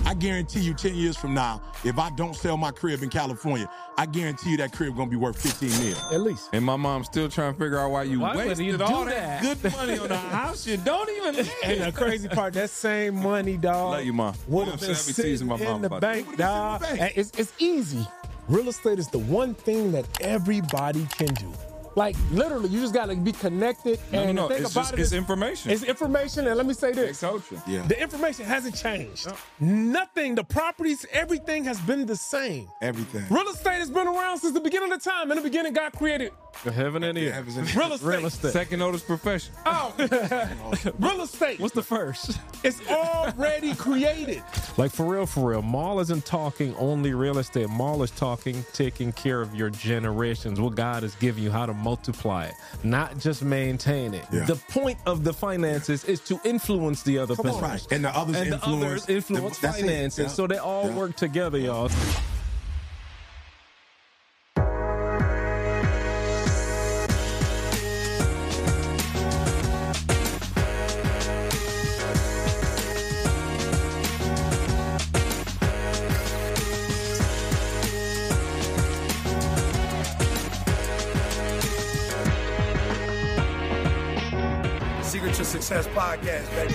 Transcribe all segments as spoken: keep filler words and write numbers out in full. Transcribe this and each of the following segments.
I guarantee you ten years from now, if I don't sell my crib in California, I guarantee you that crib going to be worth fifteen mil. At least. And my mom's still trying to figure out why you Why would wasted you all do that, that? good money on a house you don't even live. And the crazy part, that same money, dog. Love you, Mom. Would Mom have said been I be sitting teasing my mom in the about bank, that. dog. Would've been And It's, it's easy. Real estate is the one thing that everybody can do. Like, literally, you just got to be connected. No, and no, the no. thing It's about just it it's is- information. It's information, and let me say this. coaching. Yeah. The information hasn't changed. Nothing. The properties, everything has been the same. Everything. Real estate has been around since the beginning of time. In the beginning, God created The heaven and the Yeah, earth. heavens and- real estate. Real estate. Second oldest profession. Oh, real estate. What's the first? It's already created. Like, for real, for real. Maul isn't talking only real estate. Maul is talking taking care of your generations, what God has given you, how to multiply it, not just maintain it. Yeah. The point of the finances is to influence the other person. Right. And the others And the influence. others influence that's it. finances. Yeah. So they all Yeah. work together, y'all. Secret to Success podcast, baby.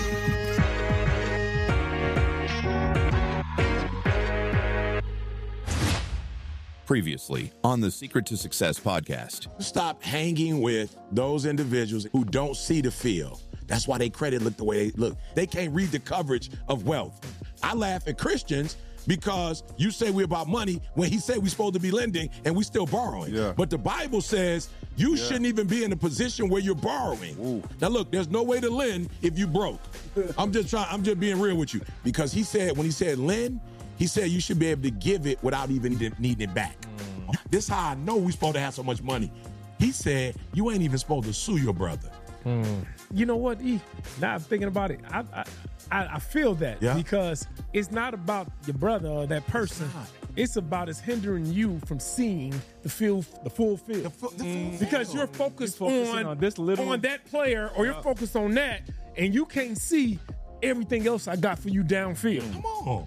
Previously on the Secret to Success podcast. Stop hanging with those individuals who don't see the field. That's why they credit look the way they look. They can't read the coverage of wealth. I laugh at Christians because you say we're about money when he said we're supposed to be lending and we still borrowing. Yeah. But the Bible says you shouldn't even be in a position where you're borrowing. Ooh. Now look, there's no way to lend if you broke. I'm just trying, I'm just being real with you. Because he said, when he said lend, he said you should be able to give it without even needing- needing it back. Mm. This how I know we supposed to have so much money. He said you ain't even supposed to sue your brother. You know what, E? Now I'm thinking about it. I I, I, I feel that Yeah. because it's not about your brother or that person. not. It's about it's hindering you from seeing the field, the full field. The fu- the full Because field. you're focused You're focusing on, on this little- on that player, or you're focused on that, and you can't see everything else I got for you downfield. Come on.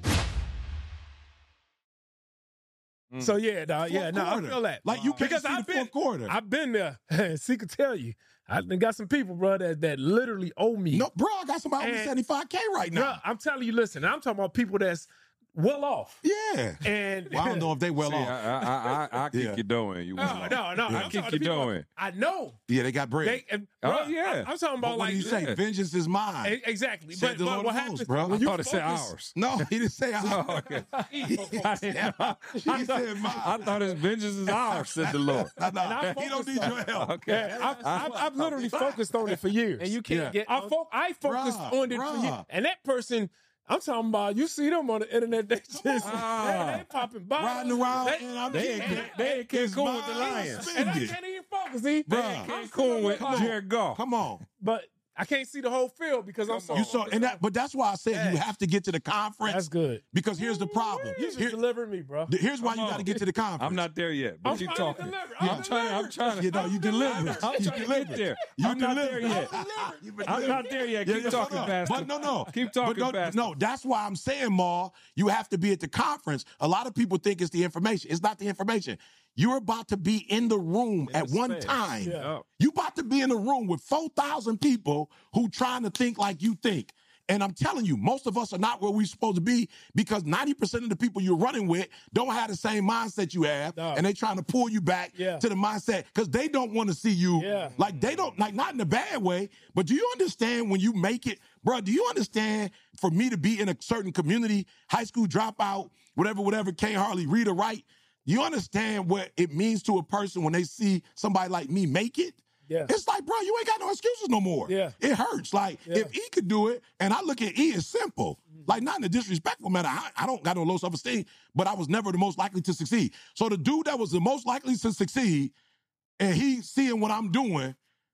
So yeah, dog, yeah, Fourth no, I quarter. feel that. Like, you can't because see I've the been, fourth quarter. I've been there. See, could tell you, I done got some people, bro, that, that literally owe me. No, bro, I got somebody over And- seventy-five K right now. Bro, I'm telling you, listen, I'm talking about people that's well off. Yeah. And Well, I don't know if they well See, off. I, I, I, I kick Yeah. you doing. You no, want no, no. Yeah. I'm Kick talking you to people doing. I know. Yeah, they got bread. They, and, Oh, bro, yeah. I, am talking but about what like do you say? yeah. Vengeance is mine. E- Exactly. Said But, the but Lord what of happens, hosts, bro. when I you thought it said focus- ours. No, he didn't say Oh, ours. okay. He I, said thought, mine. I thought his vengeance is ours, said the Lord. No, no, I he don't focused need on- your help. Okay. Yeah, I've, I've, I've literally focused on it for years. And you can't Yeah. get... I, fo- I focused Bruh, on it for bruh. years. And that person, I'm talking about, you see them on the internet, they just, Ah. they, they popping bottles. Riding around, They, and I'm They kicking. ain't, they ain't It's Cancun with the mine. Lions. and I Spend it. can't even focus, see? Bruh. I'm Cancun with Come on. Jared Goff. Come on. But I can't see the whole field because I'm so You saw, and that, but that's why I said you Yeah. have to get to the conference. That's good. Because here's the problem. You just Here- delivered me, bro. here's why Come you on. got to get to the conference. I'm not there yet, but I'm you trying talking. to deliver. I'm I'm trying. I'm delivered. trying to. You know, you delivered. I'm You trying to delivered. get there. You I'm not there delivered. yet. I'm not there yet. Yeah, Keep yeah, talking, no, no. Pastor. But no, no. Keep talking, but no, Pastor. No, that's why I'm saying, Ma, you have to be at the conference. A lot of people think it's the information. It's not the information. You're about to be in the room at the one space. time. Yeah. You about to be in a room with four thousand people who trying to think like you think. And I'm telling you, most of us are not where we're supposed to be because ninety percent of the people you're running with don't have the same mindset you have. No. And they trying to pull you back Yeah. to the mindset because they don't want to see you. Yeah. Like they don't, like not in a bad way, but do you understand when you make it, bro, do you understand for me to be in a certain community, high school dropout, whatever, whatever, can't hardly read or write, you understand what it means to a person when they see somebody like me make it? Yeah. It's like, bro, you ain't got no excuses no more. Yeah. It hurts. Like, Yeah. if E could do it, and I look at E as simple, like not in a disrespectful manner. I, I don't got no low self-esteem, but I was never the most likely to succeed. So the dude that was the most likely to succeed, and he seeing what I'm doing,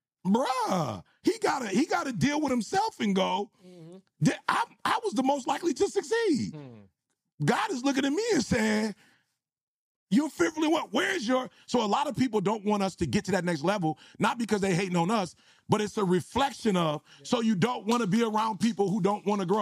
bruh, he gotta he gotta deal with himself and go, that I, I was the most likely to succeed. God is looking at me and saying, you're fearfully what? Where's your... So a lot of people don't want us to get to that next level, not because they hating on us, but it's a reflection of, so you don't want to be around people who don't want to grow.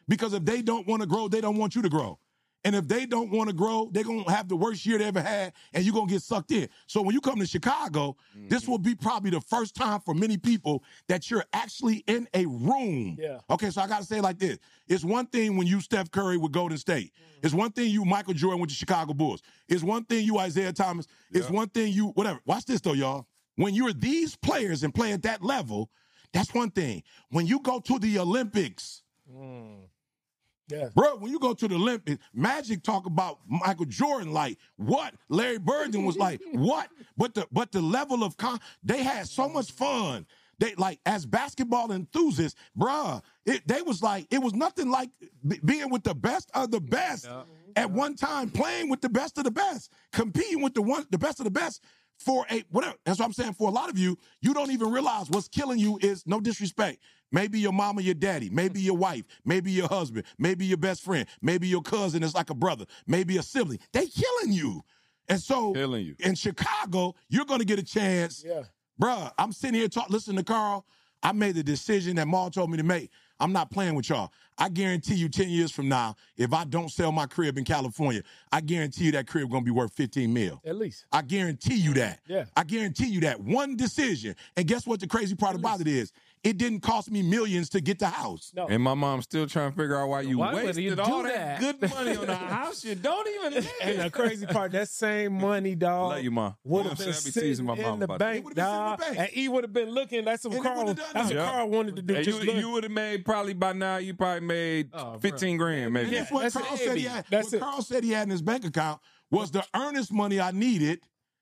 Because if they don't want to grow, they don't want you to grow. And if they don't want to grow, they're going to have the worst year they ever had, and you're going to get sucked in. So when you come to Chicago, mm-hmm. this will be probably the first time for many people that you're actually in a room. Yeah. Okay, so I got to say it like this. It's one thing when you Steph Curry with Golden State. Mm-hmm. It's one thing you Michael Jordan with the Chicago Bulls. It's one thing you Isaiah Thomas. Yeah. It's one thing you whatever. Watch this, though, y'all. When you're these players and play at that level, that's one thing. When you go to the Olympics, mm. yeah. bro, when you go to the Olympics, Magic talk about Michael Jordan like what? Larry Bird was like what? But the but the level of con, they had so much fun. They like as basketball enthusiasts, bruh. It, they was like it was nothing like b- being with the best of the best yeah. at one time, playing with the best of the best, competing with the one the best of the best. For a whatever, that's what I'm saying. For a lot of you, you don't even realize what's killing you is no disrespect. Maybe your mama, your daddy, maybe your wife, maybe your husband, maybe your best friend, maybe your cousin is like a brother, maybe a sibling. They killing you. And so killing you. In Chicago, you're gonna get a chance. Yeah. Bruh, I'm sitting here talking, listening to Carl. I made the decision that Maul told me to make. I'm not playing with y'all. I guarantee you ten years from now, if I don't sell my crib in California, I guarantee you that crib going to be worth fifteen mil. At least. I guarantee you that. Yeah. I guarantee you that. One decision. And guess what the crazy part about it is? It didn't cost me millions to get the house. No. And my mom's still trying to figure out why you Why would wasted you do all that? that good money on a house you don't even live And the crazy part, that same money, dog, Love you, Mom. would Mom have said been I be sitting teasing my in mom the about bank, It would've been sitting in dog. the bank. And he would have been looking. That's what And it Carl, would've done that's what that. Carl wanted to do. And Just you, look. you would have made probably by now. You probably made Oh, fifteen grand, maybe. And that's what that's Carl it, said he baby. had. That's what it. Carl said he had in his bank account was the earnest money I needed,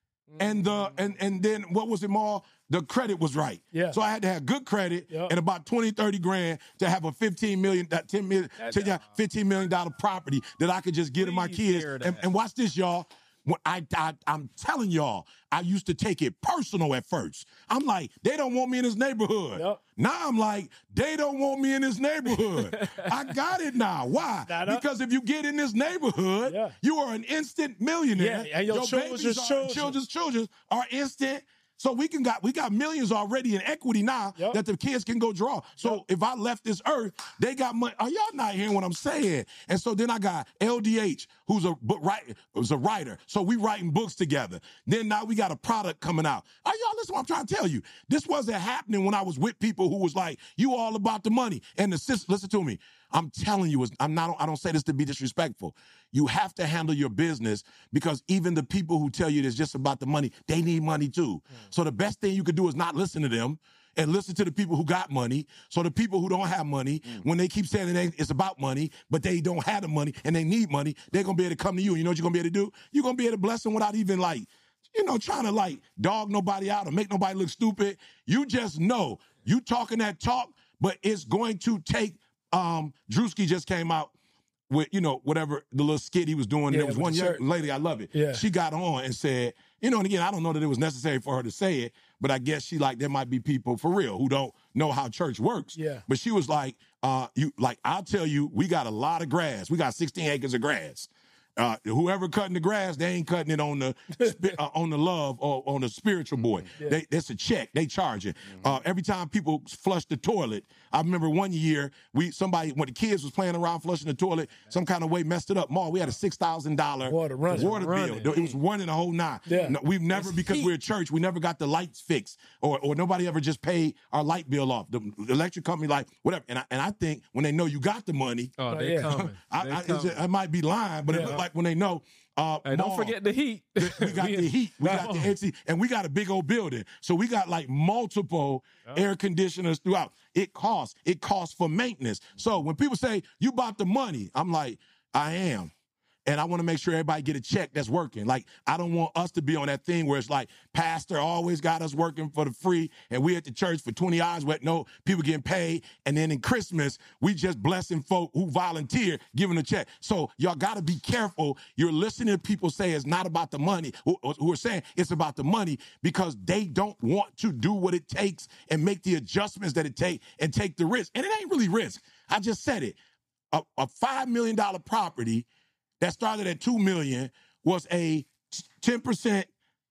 and the and and then what was it more? The credit was right. Yeah. So I had to have good credit Yep. and about twenty, thirty grand to have a fifteen million, that ten million, to have fifteen million dollar property that I could just give to my Please kids. hear And, that. and watch this, y'all. When I, I, I'm telling y'all, I used to take it personal at first. I'm like, they don't want me in this neighborhood. Yep. Now I'm like, they don't want me in this neighborhood. I got it now. Why? That up. Because if you get in this neighborhood, Yeah. you are an instant millionaire. Yeah, and your children's babies are, children. children's children are instant. So we can got we got millions already in equity now Yep. that the kids can go draw. So Yep. if I left this earth, they got money. Are y'all not hearing what I'm saying? And so then I got L D H, who's a book writer, who's a writer. So we writing books together. Then now we got a product coming out. Are y'all listen? What I'm trying to tell you. This wasn't happening when I was with people who was like, "You all about the money." And the sis, listen to me. I'm telling you, it's- I'm not. I don't say this to be disrespectful. You have to handle your business because even the people who tell you it's just about the money, they need money too. So the best thing you could do is not listen to them and listen to the people who got money. So the people who don't have money, when they keep saying it ain't, it's about money, but they don't have the money and they need money, they're gonna be able to come to you. And you know what you're gonna be able to do? You're gonna be able to bless them without even like, you know, trying to like dog nobody out or make nobody look stupid. You just know you talking that talk, but it's going to take. Um, Drewski just came out with, you know, whatever the little skit he was doing. And Yeah, there was with one the young shirt. lady, I love it. Yeah. She got on and said, you know, and again, I don't know that it was necessary for her to say it, but I guess she like, there might be people for real who don't know how church works. Yeah. But she was like, uh, you like, I'll tell you, we got a lot of grass. We got sixteen acres of grass. Uh, whoever cutting the grass, they ain't cutting it on the spi- uh, on the love or on the spiritual boy. Yeah. They, that's a check. They charge it. Uh, every time people flush the toilet, I remember one year we somebody when the kids was playing around flushing the toilet, some kind of way messed it up. Ma, we had a six thousand dollar Water running. water Running. bill. It was running the whole nine. Yeah. No, we've never because we're a church, we never got the lights fixed, or or nobody ever just paid our light bill off. The, the electric company, like whatever. And I, and I think when they know you got the money, Oh, Oh, they yeah. coming. I, They I, it's coming. just- I might be lying, but it Yeah. look like when they know. Uh, Hey, don't Ma, forget the heat. we got the heat. We got the Oh. N C, and we got a big old building. So we got like multiple air conditioners throughout. It costs. It costs for maintenance. So when people say you bought the money, I'm like, I am. And I want to make sure everybody get a check that's working. Like, I don't want us to be on that thing where it's like, pastor always got us working for the free, and we at the church for twenty hours with no people getting paid. And then in Christmas, we just blessing folk who volunteer, giving a check. So y'all got to be careful. You're listening to people say it's not about the money, who, who are saying it's about the money because they don't want to do what it takes and make the adjustments that it takes and take the risk. And it ain't really risk. I just said it. A, a five million dollars property that started at two million dollars was a ten percent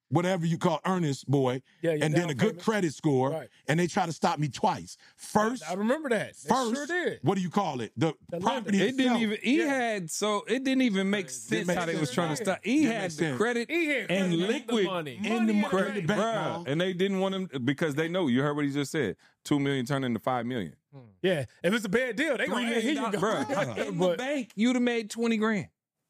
whatever you call earnest boy, Yeah, your and then down a good payment. credit score, Right. and they try to stop me twice. First, I remember that. They first, sure did. what do you call it? The, The property lender. It didn't itself. even. He Yeah. had so it didn't even make sense make how they sense. was trying to Yeah. stop. He Didn't had make the sense. credit He had and credit and the liquid money. and the Money money in in the the bank, bruh, Mal. and they didn't want him because they know. You heard what he just said. Two million turned into five million. Yeah, if it's a bad deal, they Three gonna hey, here million you go. dollars, bruh. In the But bank, you'd have made twenty grand.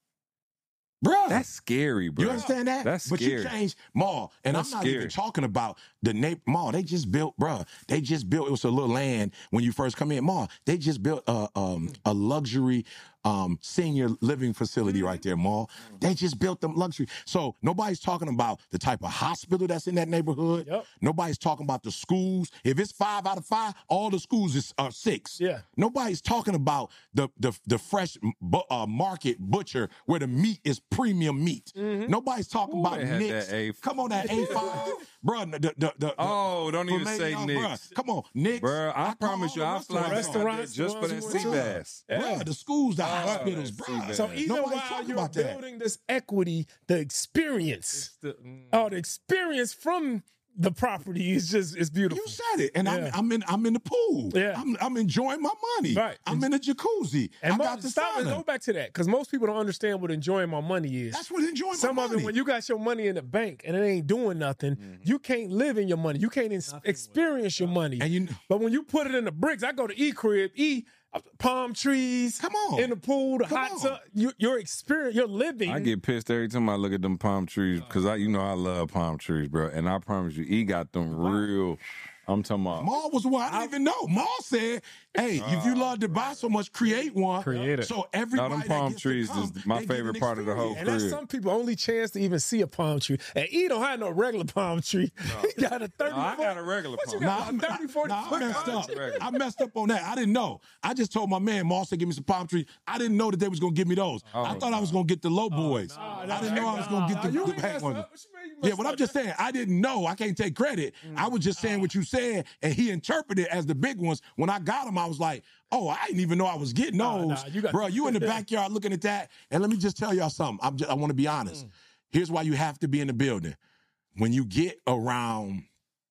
Bruh. That's scary, bro. You understand that? That's but scary. you change mall, and That's I'm not scary. even talking about the neighbor mall. They just built, bruh. They just built. It was a little land when you first come in mall. They just built a um a luxury um senior living facility right there, mall. They just built them luxury. So nobody's talking about the type of hospital that's in that neighborhood. Yep. Nobody's talking about the schools. If it's five out of five, all the schools is are six. Yeah. Nobody's talking about the the the fresh bu- uh, market butcher where the meat is premium meat. Nobody's talking Ooh, about they had Nick's. that A- Come on, that A five, bro. The, the, the, the, Oh, don't even filet say mignon, Nick's. bruh. Come on, Nick's. Bro, I, call promise all you, the I'll fly restaurants. down there Restaurants, just for the that ones sea we went to. bass. Bruh, the schools, the Oh, hospitals, that bro. sea bass. So even Nobody's while talking you're about that. building this equity, the experience, oh, the experience from the property is just it's beautiful. You said it, and Yeah. I'm I'm in I'm in the pool. Yeah. I'm I'm enjoying my money. Right. I'm in the jacuzzi. And I mo- got the stop and sauna. go back to that because most people don't understand what enjoying my money is. That's what enjoying Some my of money. it, when you got your money in the bank and it ain't doing nothing, you can't live in your money. You can't ins- experience your money. And you- but when you put it in the bricks, I go to E Crib, E uh, palm trees, Come on. in the pool, the Come hot on. tub. You, your experience, your living. I get pissed every time I look at them palm trees because I, you know, I love palm trees, bro. And I promise you, he got them real. I'm talking about. Maul was one. I didn't even know. Maul said, "Hey, if you love to buy so much, create one. Create it. So everybody No, them that palm gets to trees come, is my they get favorite an part of the whole experience. And that's crib. some people only chance to even see a palm tree. And E don't have no regular palm tree. he got a thirty. No, I got a regular What you palm. got? Nah, a thirty, forty nah, I foot messed palm up. tree? I messed up on that. I didn't know. I just told my man, Maul said, give me some palm trees. I didn't know that they was going to give me those. I thought I was going to get the low boys. I didn't know I was going to get the, You the ain't back messed ones. up. What you mean you Yeah, messed but I'm up? just saying, I didn't know. I can't take credit. I was just saying what you said, and he interpreted it as the big ones. When I got them, I was like, oh, I didn't even know I was getting Nah, those. nah, you got- Bro, you in the backyard looking at that. And let me just tell y'all something. I'm just, I want to be honest. Here's why you have to be in the building. When you get around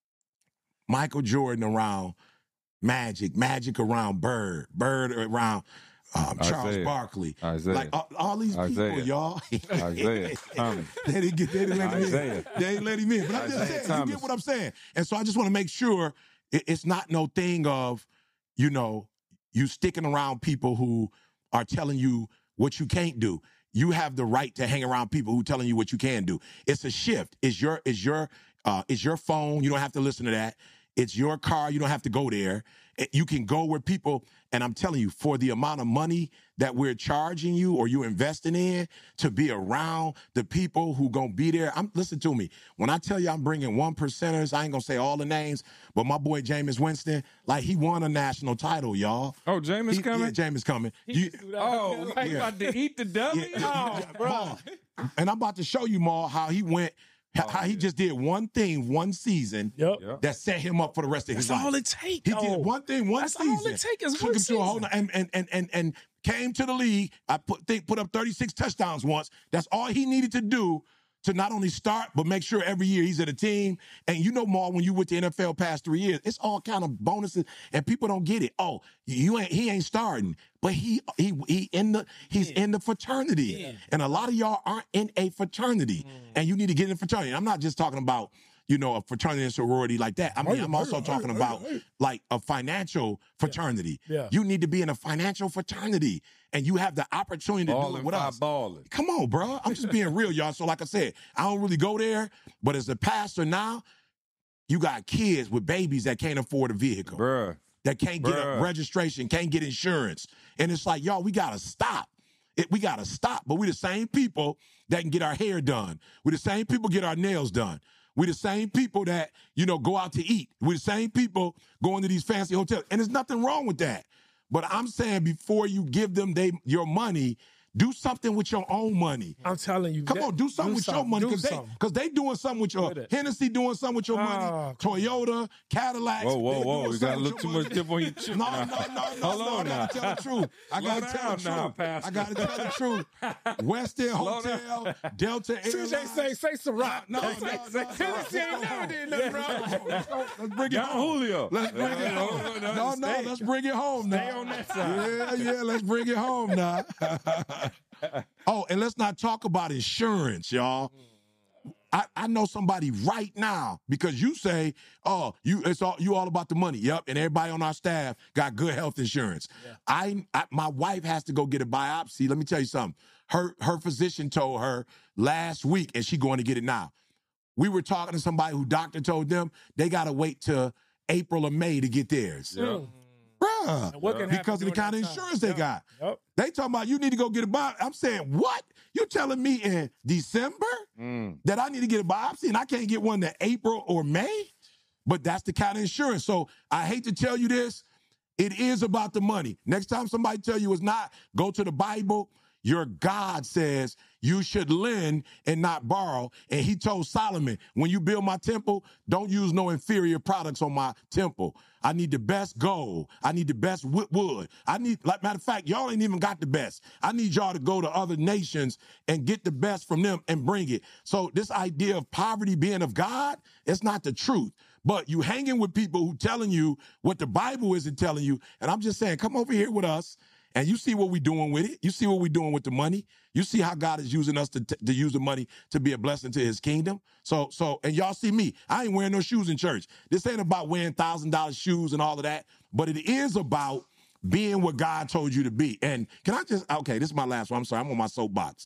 Michael Jordan, around Magic, Magic around Bird, Bird around um, Charles Isaiah. Barkley. Isaiah. Like all, all these people, Isaiah. y'all. Isaiah Thomas. They didn't get. They didn't let him Isaiah. in. They didn't let him in. But I'm just Isaiah saying, you Thomas. get what I'm saying. And so I just want to make sure it, it's not no thing of, you know, you sticking around people who are telling you what you can't do. You have the right to hang around people who telling you what you can do. It's a shift. It's your. It's your. Uh, it's your phone. You don't have to listen to that. It's your car. You don't have to go there. It- you can go where people, and I'm telling you, for the amount of money that we're charging you or you investing in to be around the people who gonna be there. I'm listen to me. When I tell you I'm bringing one percenters, I ain't gonna say all the names, but my boy Jameis Winston, like he won a national title, y'all. Oh, Jameis He- coming? Yeah, Jameis coming. You- Oh, Like, you yeah. about to eat the dummy? yeah, Oh, bro. Maul. And I'm about to show you, Maul, how he went, how, how he just did one thing one season Yep. Yep. that set him up for the rest of his That's life. all it take. He though. did one thing, one That's season. all it take is Took one him to a whole season. and and and and and came to the league. I put think put up thirty-six touchdowns once. That's all he needed to do to not only start but make sure every year he's at a team. And you know, Maul, when you with the N F L past three years, it's all kind of bonuses, and people don't get it. Oh, you ain't he ain't starting, but he he he in the he's in the fraternity, and a lot of y'all aren't in a fraternity, and you need to get in a fraternity. I'm not just talking about, you know, a fraternity and sorority like that. I mean, I'm also talking about like a financial fraternity. Yeah. You need to be in a financial fraternity, and you have the opportunity to do Ballin' it with five us. ballin'. Come on, bro. I'm just being real, y'all. So like I said, I don't really go there, but as a pastor now, you got kids with babies that can't afford a vehicle, Bruh. that can't get a Bruh. registration, can't get insurance. And it's like, y'all, we got to stop. It, we got to stop. But we the same people that can get our hair done. We the same people get our nails done. We the same people that, you know, go out to eat. We the same people going to these fancy hotels. And there's nothing wrong with that. But I'm saying before you give them they your money Do something with your own money. I'm telling you. Come that- on, do something with your something, money do because they, something. cause they doing something with your With it. Hennessy doing something with your money. Oh, Toyota, Cadillac. Whoa, whoa, they're whoa. doing You something got to with look your too much money. dip on your chip. No, no, no, no, Hold no. on I now. gotta tell the truth. I Slow gotta tell the down now, truth. Pastor. I gotta tell the truth. West End Slow Hotel, Delta C J Airlines. say, say Ciroc. No, no, Say- no, say- no, Tennessee ain't no, never no. did nothing wrong. Let's go. Let's bring it Got home. Julio. Let's bring it No, home. no, no, No, no, stay. let's bring it home now. Stay on that side. Yeah, yeah, let's bring it home now. Oh, and let's not talk about insurance, y'all. I, I know somebody right now because you say, oh, you it's all you all about the money. Yep, and everybody on our staff got good health insurance. Yeah. I, I my wife has to go get a biopsy. Let me tell you something. Her her physician told her last week, and she going to get it now. We were talking to somebody who doctor told them they got to wait till April or May to get theirs. Yeah. Bruh, And what can happen because of the during kind of that time? insurance they Yep. got. Yep. They talking about you need to go get a biopsy. I'm saying, what? You telling me in December Mm. that I need to get a biopsy and I can't get one in April or May? But that's the kind of insurance. So I hate to tell you this. It is about the money. Next time somebody tell you it's not, go to the Bible. Your God says you should lend and not borrow. And he told Solomon, when you build my temple, don't use no inferior products on my temple. I need the best gold. I need the best wood. I need, like, matter of fact, y'all ain't even got the best. I need y'all to go to other nations and get the best from them and bring it. So this idea of poverty being of God, it's not the truth. But you hanging with people who telling you what the Bible isn't telling you. And I'm just saying, come over here with us. And you see what we're doing with it. You see what we're doing with the money. You see how God is using us to, to, to use the money to be a blessing to his kingdom. So, so, and y'all see me. I ain't wearing no shoes in church. This ain't about wearing one thousand dollars shoes and all of that. But it is about being what God told you to be. And can I just, okay, this is my last one. I'm sorry. I'm on my soapbox.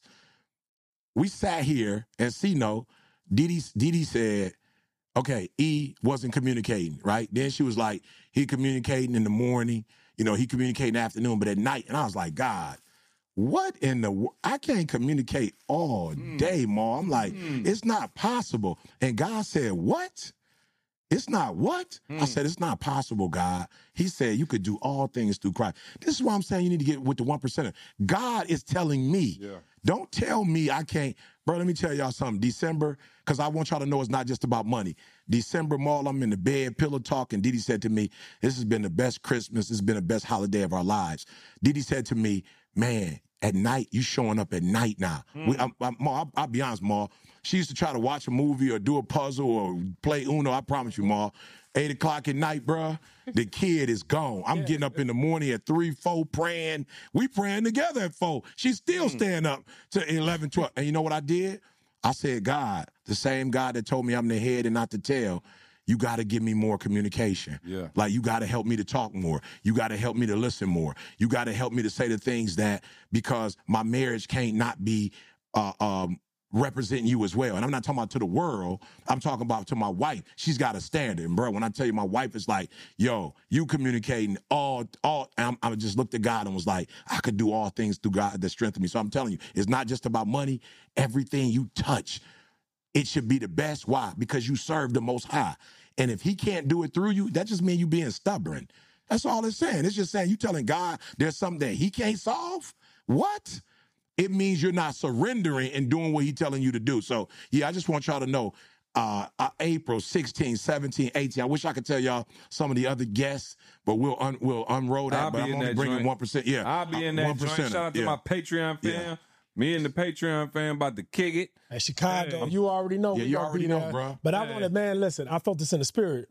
We sat here and see, no, Didi, Didi said, okay, E wasn't communicating, right? Then she was like, he communicating in the morning. You know, he communicated in the afternoon, but at night. And I was like, God, what in the world? I can't communicate all day, Ma. I'm like, mm. it's not possible. And God said, what? It's not what? Mm. I said, it's not possible, God. He said, you could do all things through Christ. This is why I'm saying you need to get with the one percenter. God is telling me, yeah. Don't tell me I can't. Bro, let me tell y'all something. December, because I want y'all to know it's not just about money. December, Maul, I'm in the bed, pillow talking. Didi said to me, this has been the best Christmas. This has been the best holiday of our lives. Didi said to me, man, at night, you showing up at night now. Mm. We, I, I, Ma, I'll, I'll be honest, Ma. She used to try to watch a movie or do a puzzle or play Uno. I promise you, Ma. Eight o'clock at night, bruh, the kid is gone. I'm yeah. getting up in the morning at three, four, praying. We praying together at four. She's still mm. staying up to eleven, twelve. And you know what I did? I said, God, the same God that told me I'm the head and not the tail, you got to give me more communication. Yeah. Like, you got to help me to talk more. You got to help me to listen more. You got to help me to say the things that, because my marriage can't not be uh, um, representing you as well. And I'm not talking about to the world. I'm talking about to my wife. She's got a standard. And bro, when I tell you my wife is like, yo, you communicating all, all, I'm, I just looked at God and was like, I could do all things through God that strengthen me. So I'm telling you, it's not just about money. Everything you touch, it should be the best. Why? Because you serve the Most High. And if he can't do it through you, that just means you being stubborn. That's all it's saying. It's just saying you telling God there's something that he can't solve. What? It means you're not surrendering and doing what he's telling you to do. So, yeah, I just want y'all to know, uh, uh, April sixteenth, seventeenth, eighteenth. I wish I could tell y'all some of the other guests, but we'll un- we'll unroll that. I'll but I'm only bringing one percent. Yeah, I'll be in that one percent. joint. Shout out to yeah. my Patreon fam. Yeah. Me and the Patreon fam about to kick it. At Chicago, hey. You already know. Yeah, you already know, bro. But hey. I wanted, man, listen, I felt this in the spirit.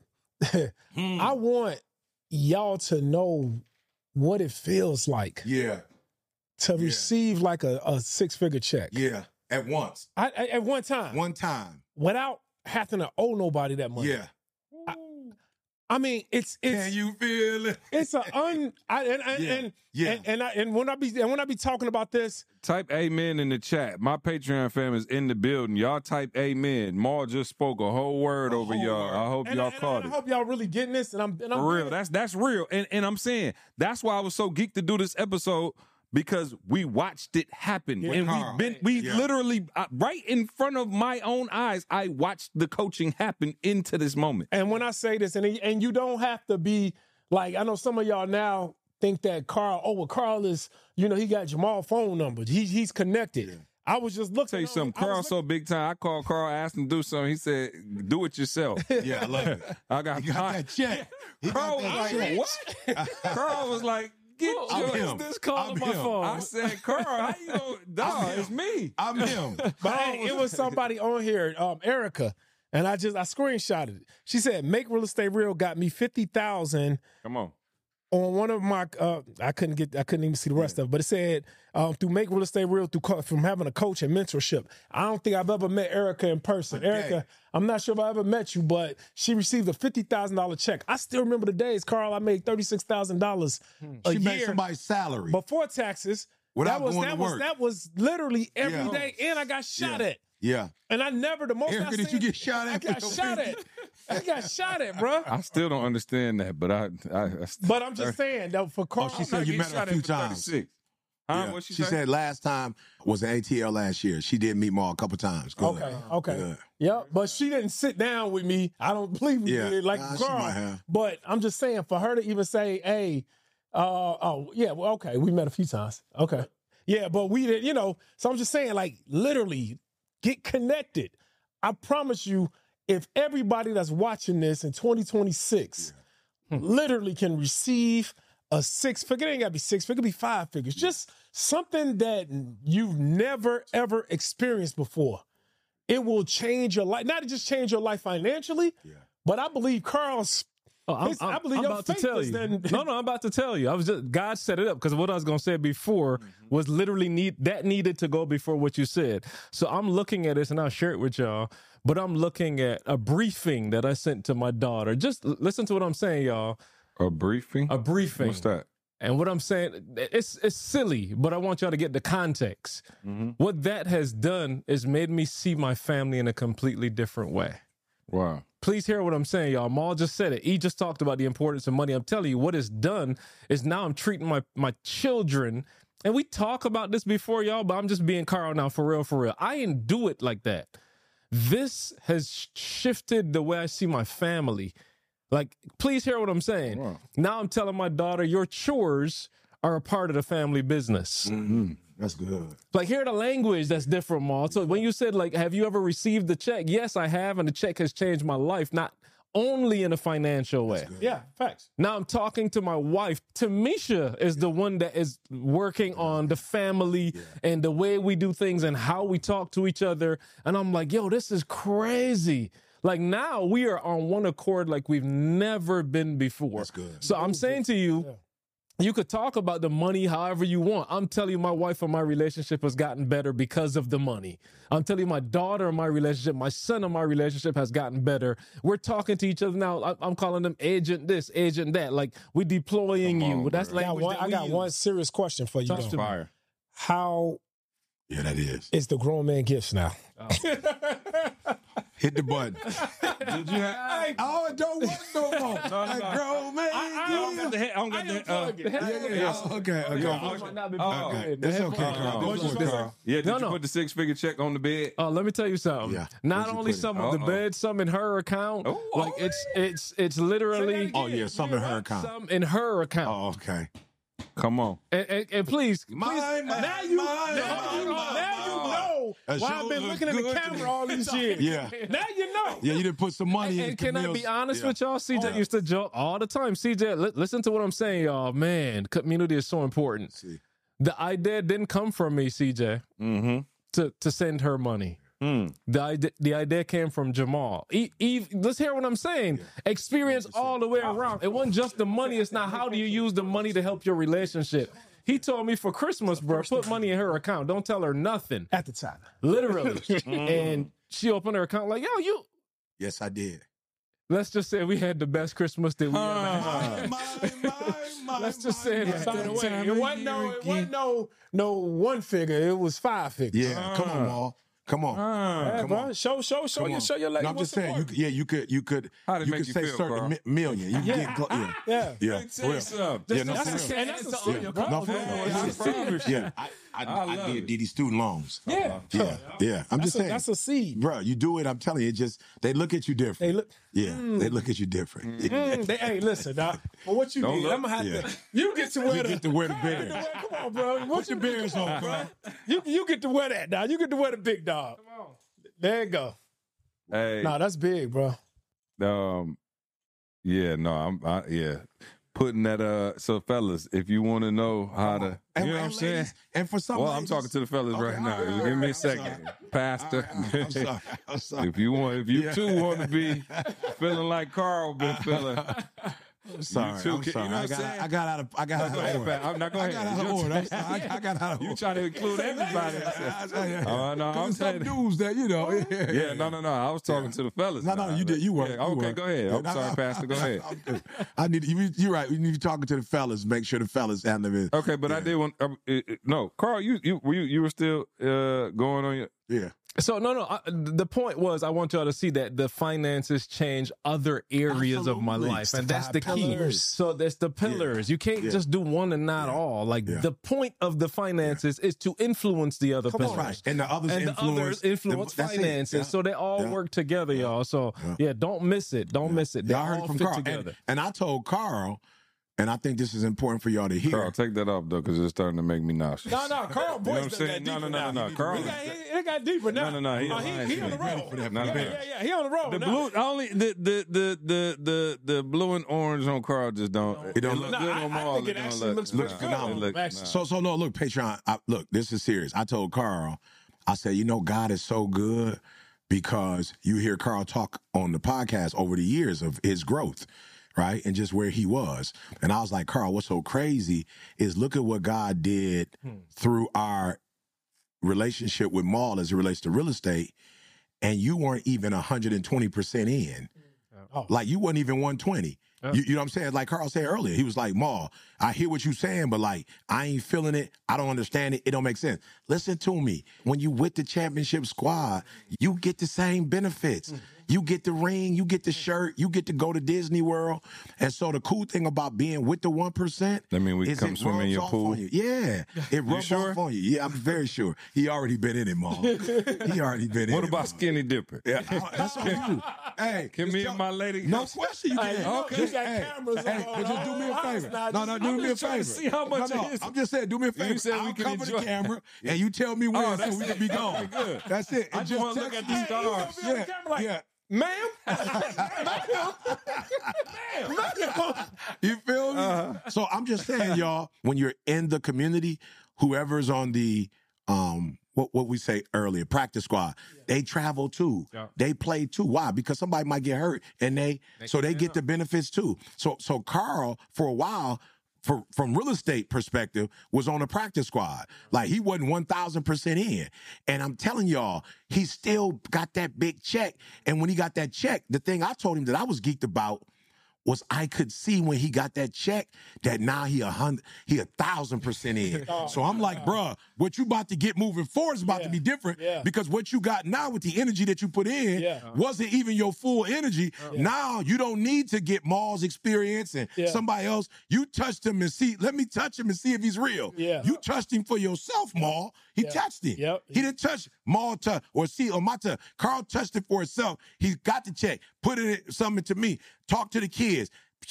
mm. I want y'all to know what it feels like. Yeah. To yeah. receive like a, a six-figure check. Yeah, at once. I, I, at one time. One time. Without having to owe nobody that money. Yeah. I, I mean, it's it's. Can you feel it? It's a un. I, and and yeah. and yeah. and, and, I, and when I be and when I be talking about this, type amen in the chat. My Patreon fam is in the building. Y'all type amen. Maul just spoke a whole word a over whole y'all. Word. I hope and y'all I, caught I, it. I hope y'all really getting this. And I'm and I'm for real. That's that's real. And and I'm saying that's why I was so geeked to do this episode. Because we watched it happen, yeah. and we've been, we yeah. literally, uh, right in front of my own eyes, I watched the coaching happen into this moment. And when I say this, and and you don't have to be like, I know some of y'all now think that Carl, oh, well, Carl is, you know, he got Jamal's phone number. He, he's connected. Yeah. I was just looking. Tell you something, Carl so big time. I called Carl, asked him to do something. He said, "Do it yourself." Yeah, I love it. I got, he got that check. He Carl got that was check. like, "What?" Carl was like, "Get I'm your him. this call I'm on my him. phone." I said, "Carl, how you gonna? Dog, it's me. I'm him." But hey, it was somebody on here, um, Erica, and I just I screenshotted it. She said, "Make Real Estate Real got me fifty thousand." Come on. On one of my, uh, I couldn't get, I couldn't even see the rest of it, but it said um, through Make Real Estate Real, through co- from having a coach and mentorship. I don't think I've ever met Erica in person. Okay. Erica, I'm not sure if I ever met you, but she received a fifty thousand dollars check. I still remember the days, Carl. I made thirty-six thousand dollars a She made year somebody's salary before taxes. without that was going that to was work. that was literally every Yeah. day, and I got shot Yeah. at. Yeah. And I never, the most Erica, I did seen, you get shot at? I got for your shot fifty? at. I got shot at, bro. I still don't understand that, but I, I, I But I'm just saying that for Carl. Oh, she said you met her a few times. Huh? Yeah. What she, She say? said last time was at A T L last year. She did meet Ma a couple times. Good. Okay, okay. Good. Yeah, but she didn't sit down with me. I don't believe we Yeah. did like Nah, she Carl. might have. But I'm just saying, for her to even say, hey, uh, oh, yeah, well, okay, we met a few times. Okay. Yeah, but we didn't, you know, so I'm just saying, like, literally, get connected. I promise you, if everybody that's watching this in twenty twenty-six yeah. literally can receive a six figure, it ain't gotta be six figure, it could be five figures, just something that you've never, ever experienced before. It will change your life, not just change your life financially, yeah. but I believe Carl's Oh, I'm, His- I'm, I believe I'm your about to faith tell was you. then- No, no, I'm about to tell you. I was just God set it up because what I was gonna say before was literally need that needed to go before what you said. So I'm looking at this and I'll share it with y'all. But I'm looking at a briefing that I sent to my daughter. Just l- listen to what I'm saying, y'all. A briefing? A briefing. What's that? And what I'm saying, it's it's silly, but I want y'all to get the context. Mm-hmm. What that has done is made me see my family in a completely different way. Wow. Please hear what I'm saying, y'all. Maul just said it. He just talked about the importance of money. I'm telling you, what it's done is now I'm treating my, my children, and we talk about this before, y'all, but I'm just being Carl now, for real, for real. I didn't do it like that. This has shifted the way I see my family. Like, please hear what I'm saying. Wow. Now I'm telling my daughter, your chores are a part of the family business. Mm-hmm. That's good. Like, hear the language that's different, Maul. So when you said, like, have you ever received the check? Yes, I have, and the check has changed my life, not only in a financial way. yeah, facts. Now I'm talking to my wife. Tamisha is the one that is working on the family and the way we do things and how we talk to each other. And I'm like, yo, this is crazy. Like, now we are on one accord like we've never been before. That's good. So I'm saying to you, you could talk about the money however you want. I'm telling you, my wife and my relationship has gotten better because of the money. I'm telling you, my daughter and my relationship, my son and my relationship has gotten better. We're talking to each other now. I- I'm calling them agent this, agent that. Like, we're deploying Come you. on, That's bro. I got, language one, that I we got use. one serious question for you, Touch though. the Fire. How Yeah, that is. is the grown man gifts now? Hit the button. Did you have? Oh, it don't work no more. No, no, no. Like, grown man. I don't got the head. I don't got the head. Uh, it. yeah, yeah. Oh, okay, okay. Oh, okay. It's okay, Carl. Oh, It's okay. Carl. Yeah, did No, you no. put the six figure check on the bed? Uh, let me tell you something. Yeah. Not Where'd you only put it? some of the Uh-oh. bed, some in her account. Oh, like oh, it's it's it's literally Oh, yeah, some in her account. some in her account. Oh, okay. Come on. And, and, and please, My, please, my, Now you, my, now, my, you, my, now you my. know That why sure I've been looks looking at the good to camera me. all these years. Yeah. Now you know. Yeah, you didn't put some money And, in and can I Camille's- be honest yeah. with y'all? C J Oh. used to joke all the time. C J, li- listen to what I'm saying, y'all. Man, community is so important. See. The idea didn't come from me, C J, Mm-hmm. to, to send her money. Mm. The idea, the idea came from Jamal. E, Eve, let's hear what I'm saying. Experience all the way around. It wasn't just the money. It's not how do you use the money to help your relationship. He told me for Christmas, bro, put money in her account. Don't tell her nothing. At the time. Literally. And she opened her account like, yo, you. Yes, I did. Let's just say we had the best Christmas that we ever Ah. had. My, my, my, Let's just my, say it my. is. By the way, it wasn't no, it wasn't no, no one figure. It was five figures. Yeah, come on, Maul. Come on. Yeah, Come bro. on. Show, show, show Come you, on. show your lady. No, I'm what's just saying, you, important. could- yeah, you could, you could, How did it you make could you say feel, certain Carl? mi- million. You can Yeah. get, clo- yeah, Yeah. yeah, Let me for tell you real. something. Yeah, no, That's for the real. and that's the Yeah, no, for real. That's the Yeah, I, I, I I, love did it. Diddy student loans. Yeah. Yeah, yeah. I'm That's just a, saying. that's a seed. Bro, you do it. I'm telling you, it just they look at you different. They look. yeah, Mm. they look at you different. Mm, they, hey, listen, dog. For what you Don't need, look. I'm gonna have Yeah. to. You get to wear You the. get to wear the Come bears. on, Come on, bro. What Put your bears on, bro. You you get to wear that, dog. You get to wear the big dog. Come on. There you go. Hey, Nah, that's big, bro. um, yeah, no, I'm, I, yeah, putting that. Uh, so fellas, if you want to know how to, you And, know what and I'm saying. ladies, and for some Well, I'm ladies- talking to the fellas Okay, right now. all right, all Give me a right, second, I'm sorry. Pastor. All right, I'm sorry. I'm sorry. If you want, if you Yeah. too want to be feeling like Carl been feeling, I'm sorry. too I'm can- sorry. you know I what I'm got, saying? I got out of. I got out go of ahead, order. Pat. I'm not- go I ahead. got out of Your order. I'm turn. sorry. I, I got out of order. you trying to include everybody. Oh, no, I'm Because some saying. dudes that you know. Yeah, Yeah, no, no, no. I was talking to the fellas. No, no, now. you did. You were. Yeah, you okay, were. go ahead. Yeah, I'm no, sorry, no, Pastor. Go ahead. I'm good. I need. You, you're right. You need to be talking to the fellas. Make sure the fellas handle it. Okay, but I did want. Uh, uh, no, Carl, you you were you, you were still uh, going on your. Yeah. So no, no. I, the point was, I want y'all to see that the finances change other areas of my Absolutely. life, It's and the that's five the key. pillars. So that's the pillars. You can't Yeah. just do one and not Yeah. all. Like Yeah. the point of the finances is to influence the other Come pillars. on, right. And the others And the influence. others influence the- that's it. finances, Yeah. so they all Yeah. work together, y'all. So yeah. don't miss it. Don't miss it. They Y'all heard all it from fit Carl. together. And, and I told Carl, and I think this is important for y'all to hear. Carl, take that off though, because it's starting to make me nauseous. No, no, Carl You know what I'm Boyce saying? got No, no, deeper no, now. no, no. Carl. He got, he, it got deeper now. No, no, no, he Oh, on he, mine. he on the Ready road. for that. No, no, yeah, no. yeah, yeah. He on the road The now. blue only the the the the the the blue and orange on Carl just don't. It don't look look- good No, I- on I Maul. think it don't actually look- looks nah, pretty good. it look- Actually. nah. So, so no, look, Patreon. I, look, this is serious. I told Carl, I said, you know, God is so good because you hear Carl talk on the podcast over the years of his growth, right? And just where he was. And I was like, Carl, what's so crazy is look at what God did through our relationship with Maul as it relates to real estate. And you weren't even one hundred twenty percent in. Oh. Like you wasn't even one twenty. You, you know what I'm saying? Like Carl said earlier, he was like, Maul, I hear what you saying, but like, I ain't feeling it. I don't understand it. It don't make sense. Listen to me. When you with the championship squad, you get the same benefits. You get the ring, you get the shirt, you get to go to Disney World. And so the cool thing about being with the one percent That mean we is come it swim in rubs your off pool? on you. Yeah. It rubs sure? off on you. Yeah, I'm very sure. He already been in it, Maul. He already been in What it. about Maul. Skinny Dipper? Yeah, I- that's what you do. Hey, Can just me tell- and my lady? No question, you Hey, can. no, Just- you got hey, cameras hey, on but just do me a all favor. house now. No, no, Just- do I'm me a just trying to favor. see how much no, no, it is. I'm just saying, do me a favor. said we I'll can cover enjoy- the camera, and you tell me when, Oh, so that's we it. can be gone. Okay, good. That's it. I And just wanna look text at the me. stars. Hey, you gonna be on the Yeah, camera like, yeah. ma'am? You feel me? Uh-huh. So I'm just saying, y'all, when you're in the community, whoever's on the um what what we say earlier, practice squad, they travel too. Yeah. They play too. Why? Because somebody might get hurt and they, so they get the benefits too. So so Carl, for a while, for from real estate perspective, was on a practice squad. Like he wasn't one thousand percent in. And I'm telling y'all, he still got that big check. And when he got that check, the thing I told him that I was geeked about was I could see when he got that check that now he a hundred, he a thousand percent in. So I'm like, bruh, what you about to get moving forward is about Yeah. to be different Yeah. because what you got now with the energy that you put in Yeah. wasn't even your full energy. Now you don't need to get Maul's experience and Yeah. somebody else. You touched him and see, let me touch him and see if he's real. Yeah. You touched him for yourself, Maul. He Yeah. touched him. Yep. He didn't touch Maul to, or see or my touch. Carl touched it for himself. He got the check, put it something to me, talk to the kids.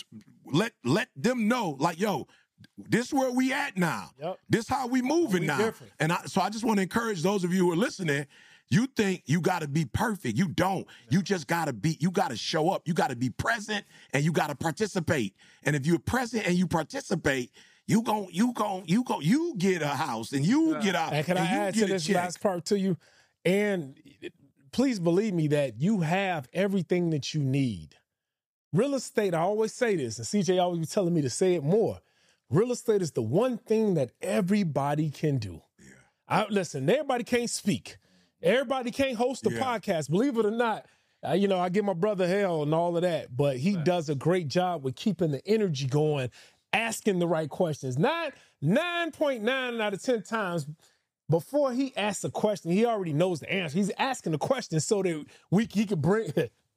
Let let them know, like, yo, this where we at now. Yep. This how we moving We now. different. And I, so I just want to encourage those of you who are listening. You think you got to be perfect. You don't. You just got to be, you got to show up. You got to be present and you got to participate. And if you're present and you participate, you gon' you gon' you go you get a house and you get out. And can I you add get to a this check. last part to you? And please believe me that you have everything that you need. Real estate, I always say this, and C J always be telling me to say it more. Real estate is the one thing that everybody can do. Yeah. I, listen, everybody can't speak. Everybody can't host a Yeah. podcast. Believe it or not, uh, you know, I give my brother hell and all of that, but he does a great job with keeping the energy going, asking the right questions. Nine, nine point nine out of ten times, before he asks a question, he already knows the answer. He's asking the question so that we he could bring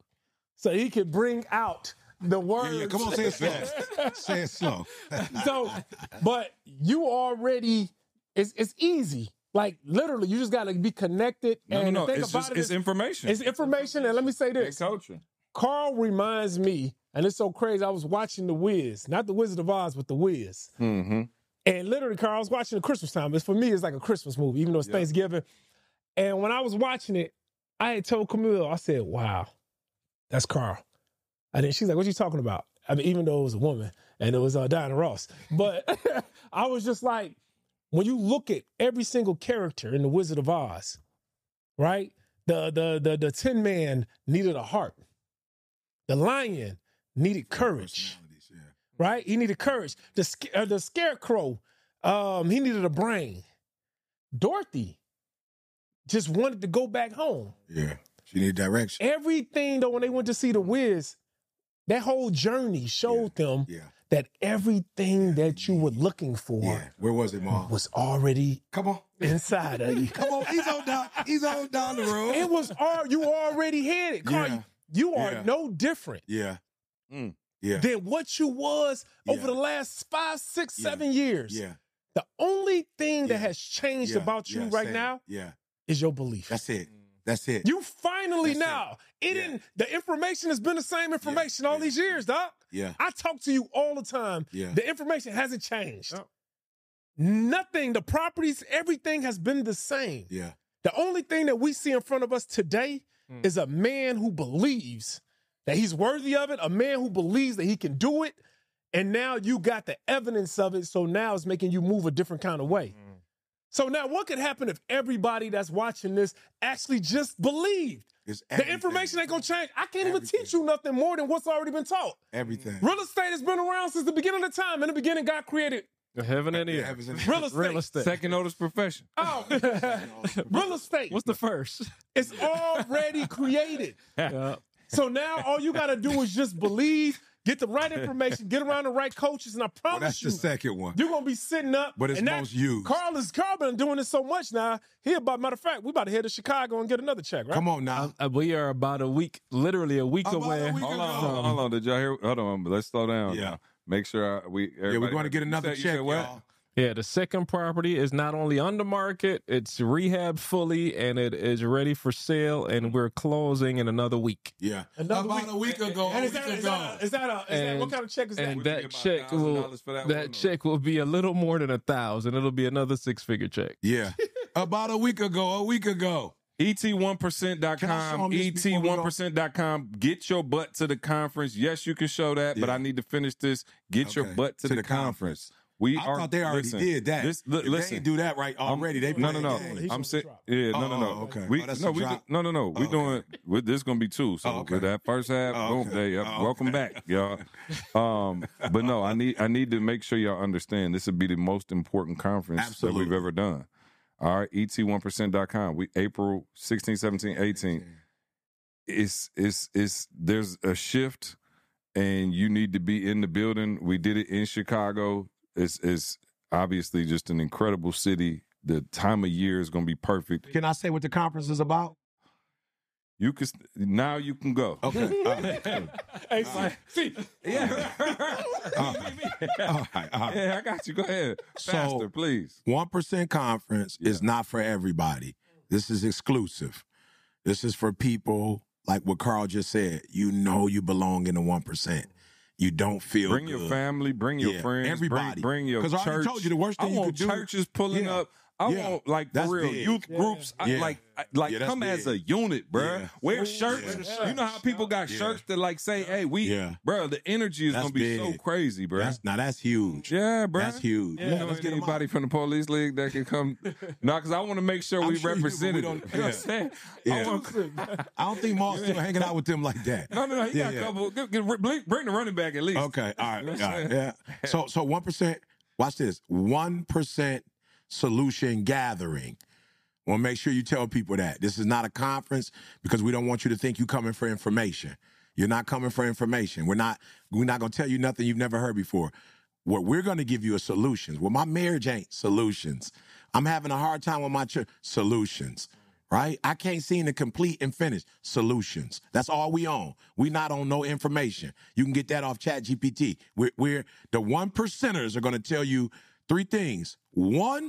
so he could bring out the words. Yeah, yeah, come on, say it slow. Say it slow. So, but you already it's it's easy. Like literally, you just got to be connected. No, and no, the no. thing It's about just it it's is- information. It's information, and let me say this: coaching. Carl reminds me, and it's so crazy. I was watching The Wiz, not The Wizard of Oz, but The Wiz. Mm-hmm. And literally, Carl, I was watching the Christmas time. It's for me, it's like a Christmas movie, even though it's Yeah. Thanksgiving. And when I was watching it, I had told Camille, I said, "Wow, that's Carl." And then she's like, "What you talking about?" I mean, even though it was a woman and it was uh, Diana Ross, but I was just like, when you look at every single character in The Wizard of Oz, right? The the the the Tin Man needed a heart. The lion needed courage, Yeah. right? He needed courage. The sc- uh, the Scarecrow, um, he needed a brain. Dorothy just wanted to go back home. Yeah. She need direction. Everything though, when they went to see The Wiz, that whole journey showed them Yeah. that everything that you were looking for Yeah. Where was it, Ma? was already Come on. inside of you. Come on. He's on down. He's on down the road. It was all you already had it. Carl, Yeah. you are Yeah. no different Yeah. Mm. Yeah. than what you was over Yeah. the last five, six, Yeah. seven years. Yeah. The only thing that Yeah. has changed Yeah. about you Yeah. right Say it. now Yeah. is your belief. That's it. That's it. You finally That's it. now. It, Yeah. didn't. The information has been the same information all Yeah. these years, doc. Yeah. I talk to you all the time. Yeah. The information hasn't changed. Oh. Nothing. The properties, everything has been the same. Yeah. The only thing that we see in front of us today Mm. is a man who believes that he's worthy of it, a man who believes that he can do it, and now you got the evidence of it, so now it's making you move a different kind of way. Mm. So now what could happen if everybody that's watching this actually just believed? It's The everything. information ain't gonna change. I can't even Everything. teach you nothing more than what's already been taught. Everything. Real estate has been around since the beginning of time. In the beginning, God created Heaven and Yeah, earth. everything. real estate. Real estate. Second oldest profession. Oh, real estate. What's the first? It's already created. Yeah. So now all you got to do is just believe, get the right information, get around the right coaches, and I Well, promise that's you, the second one. you're gonna be sitting up. But it's and that- most used. Carl is Carl been doing this so much now. He about matter of fact, we about to head to Chicago and get another check, right? Come on now. Uh, we are about a week, literally a week About a away. week Hold on, ago. hold on, hold on. Did y'all hear? Hold on. Let's slow down. Yeah. Now. Make sure I, we. Yeah, we're going to get another you said, check, you said what? y'all. Yeah, the second property is not only on the market, it's rehab fully and it is ready for sale, and we're closing in another week. Yeah. Another About week. a week ago. And a is that, week is ago. that, a, is that, a, is that what And- kind of check is that? And Would you that get about check one thousand will dollars for that that one, or- check will be a little more than a thousand. It'll be another six figure check. Yeah. About a week ago. A week ago. E T one percent dot Can I show com. them this E before T we go? one percent dot com. Get your butt to the conference. Yes, you can show that, but Yeah. I need to finish this. Get your Okay. butt to, To the, the conference. We I are. thought they already listen, did that. This, li- If listen, they ain't do that right already. They no, no, playing no. games. He's I'm gonna saying, drop. yeah, no, no, no. Oh, okay. We, Oh, that's no, a we, drop? no, no, no. We Oh, doing. We, this gonna be two. So Oh, okay. with that first half, Oh, boom, okay. there. Yep. Oh, Welcome okay. back, y'all. Um, but no, I need, I need to make sure y'all understand. This would be the most important conference that we've Absolutely. ever done. All right, E T one percent dot com. We April sixteenth, seventeenth, eighteenth. It's it's it's there's a shift, and you need to be in the building. We did it in Chicago. It's it's obviously just an incredible city. The time of year is going to be perfect. Can I say what the conference is about? You can now you can go. Okay. All right. Hey, see, see, Yeah. All right. All right. Yeah, I got you. Go ahead. So- Faster, please. one percent conference is not for everybody. This is exclusive. This is for people like what Carl just said. You know you belong in the one percent. You don't feel Bring good. your family, bring your Yeah, friends, everybody. bring, bring your 'Cause I already church. told you the worst thing I you want could do- churches pulling Yeah. up. I Yeah. want like That's for real big. youth Yeah. groups. I- Yeah. like I- like Yeah, that's come as a big. unit, bruh. Yeah. Wear shirts. Yeah. You know how people got Yeah. shirts that like say, "Hey, we, Yeah. bruh, the energy is That's gonna be so big. crazy, bruh." That's, now that's huge. Yeah, bruh. That's huge. You Yeah, know let's get 'em anybody out. from the police league that can come? No, because I want to make sure I'm we sure you do, but we represented. don't- You know what yeah. I'm saying? Yeah. I want- I don't think Maul's still hanging out with them like that. no, no, no. He Yeah, got yeah. a couple. Get, get, bring bring the running back at least. Okay, all right, You know all what I'm right, saying? yeah. So, so one percent. Watch this. One percent solution gathering. Want to make sure you tell people that this is not a conference because we don't want you to think you coming for information. You're not coming for information. We're not. We're not going to tell you nothing you've never heard before. What we're going to give you is solutions. Well, my marriage ain't solutions. I'm having a hard time with my church. Solutions. Right? I can't seem to complete and finish solutions. That's all we own. We not on no information. You can get that off Chat G P T. We're, we're the one percenters are going to tell you three things. One,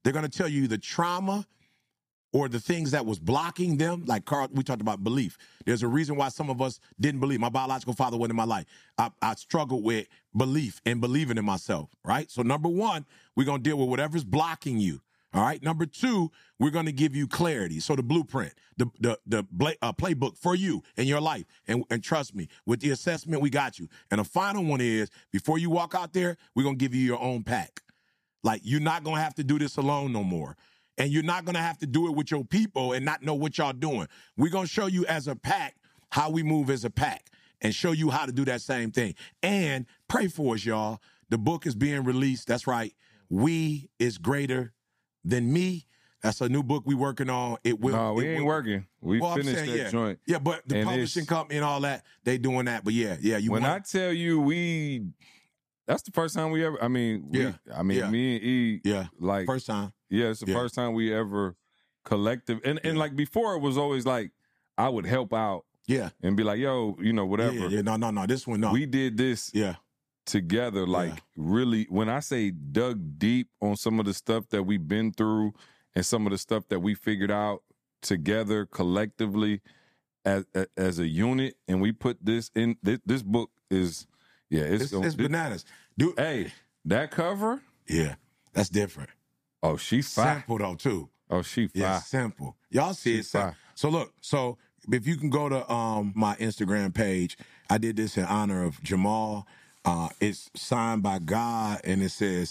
They're going to tell you the trauma or the things that was blocking them. Like Carl, we talked about belief. There's a reason why some of us didn't believe. My biological father wasn't in my life. I, I struggled with belief and believing in myself, right? So number one, we're going to deal with whatever's blocking you. All right. Number two, we're going to give you clarity. So the blueprint, the the the uh, playbook for you and your life. And, and trust me, with the assessment, we got you. And the final one is, before you walk out there, we're going to give you your own pack. Like, you're not going to have to do this alone no more. And you're not going to have to do it with your people and not know what y'all doing. We're going to show you as a pack how we move as a pack and show you how to do that same thing. And pray for us, y'all. The book is being released. That's right. We is greater than me. That's a new book we working on. It will. No, we it ain't will, working. We well, finished saying, that yeah. joint. Yeah, but the and publishing company and all that, they doing that. But yeah, yeah. You when want, I tell you we, that's the first time we ever. I mean, we, Yeah. I mean, Yeah. me and E, yeah, like first time. Yeah, it's the Yeah. first time we ever collective. And and like before, it was always like I would help out Yeah, and be like, yo, you know, whatever. Yeah, yeah, no, no, no. This one, no. We did this yeah, together, like Yeah. really, when I say dug deep on some of the stuff that we've been through and some of the stuff that we figured out together collectively as as a unit, and we put this in, this, this book is, yeah, it's, it's, gonna- it's bananas. Dude, Hey, that cover, yeah, that's different. oh, she fine. Simple though too. Oh, she fine. Yeah, simple. Y'all see She it. Simple. fine. So look, so if you can go to um my Instagram page, I did this in honor of Jamal. Uh, it's signed by God, and it says,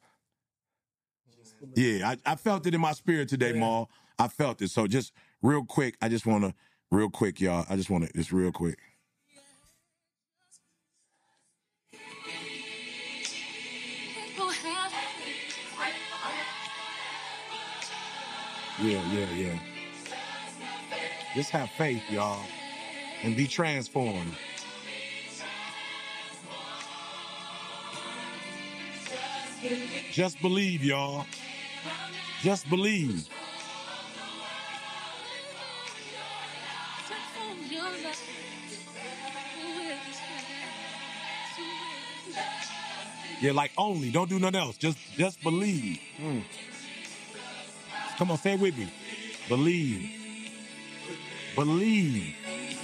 yeah, I, I felt it in my spirit today, yeah. Maul. I felt it. So just real quick, I just want to, real quick, y'all. I just want to, just real quick. Yeah, yeah, yeah. Just have faith, y'all, and be transformed. Just believe, y'all. Just believe. Yeah, like only. Don't do nothing else. Just, just believe. Mm. Come on, say it with me. Believe. Believe.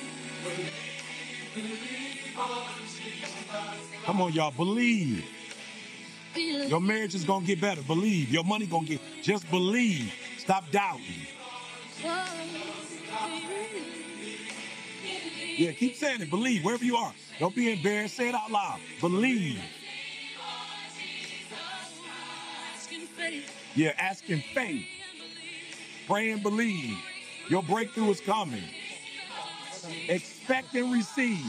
Come on, y'all. Believe. Your marriage is going to get better. Believe. Your money going to get... Just believe. Stop doubting. Yeah, keep saying it. Believe. Wherever you are. Don't be embarrassed. Say it out loud. Believe. Yeah, ask in faith. Pray and believe. Your breakthrough is coming. Expect and receive.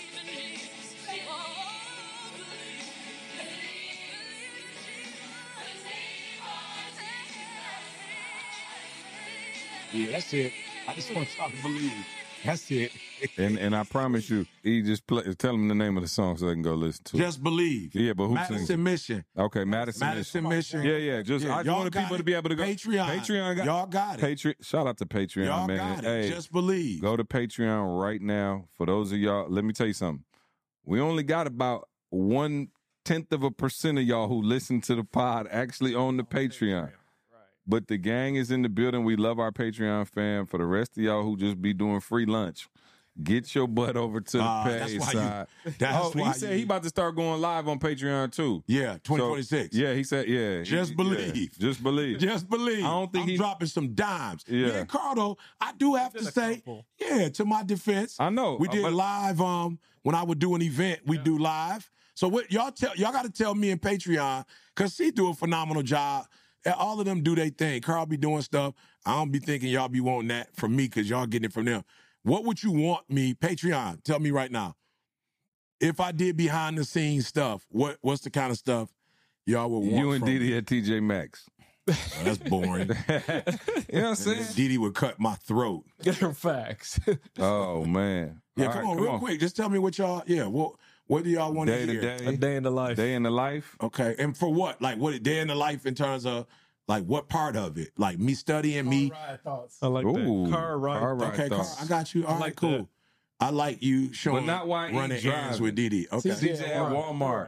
Yeah, that's it. I just want y'all to believe. That's it. and and I promise you, he just play, tell them the name of the song so they can go listen to Just it. believe. Yeah, but who Madison sings? Mission. Okay, Madison, Madison Mission. Yeah, yeah. Just Yeah, I just y'all wanted got people it. to be able to go. Patreon. Patreon got Y'all got it. Patreon. Shout out to Patreon, Y'all man. got it. Hey, Just believe. go to Patreon right now. For those of y'all, let me tell you something. We only got about one tenth of a percent of y'all who listen to the pod actually on the Patreon. But the gang is in the building. We love our Patreon fam. For the rest of y'all who just be doing free lunch, get your butt over to the Uh, pay that's why side. you- that's oh, why he said you- he about to start going live on Patreon too. Yeah, twenty twenty-six. So, yeah, he said, yeah. Just he- believe. yeah, just believe. Just believe. I don't think I'm he- dropping some dimes. Yeah. Yeah, Cardo, I do have to say, yeah, to my defense. I know. We uh, did but- live um when I would do an event, we do live. So what y'all tell y'all gotta tell me in Patreon, cause he do a phenomenal job. And all of them do their thing. Carl be doing stuff. I don't be thinking y'all be wanting that from me because y'all getting it from them. What would you want me, Patreon, tell me right now. If I did behind the scenes stuff, what what's the kind of stuff y'all would want You and from me? Didi at T J Maxx. Oh, that's boring. You know what I'm saying? Didi would cut my throat. Facts. Oh, man. Yeah, All come right, on, real quick. Just tell me what y'all, yeah, what what do y'all want to Day to hear? day. A day in the life. Day in the life. Okay, and for what? Like, what day in the life in terms of, like, what part of it? Like, me studying, me? Ride thoughts. I like Ooh, that. Car ride. car ride Okay, Carl, thoughts. I got you. All right, like cool. that. I like you showing But not while he running driving. errands with Didi. Okay. See, C J at Walmart.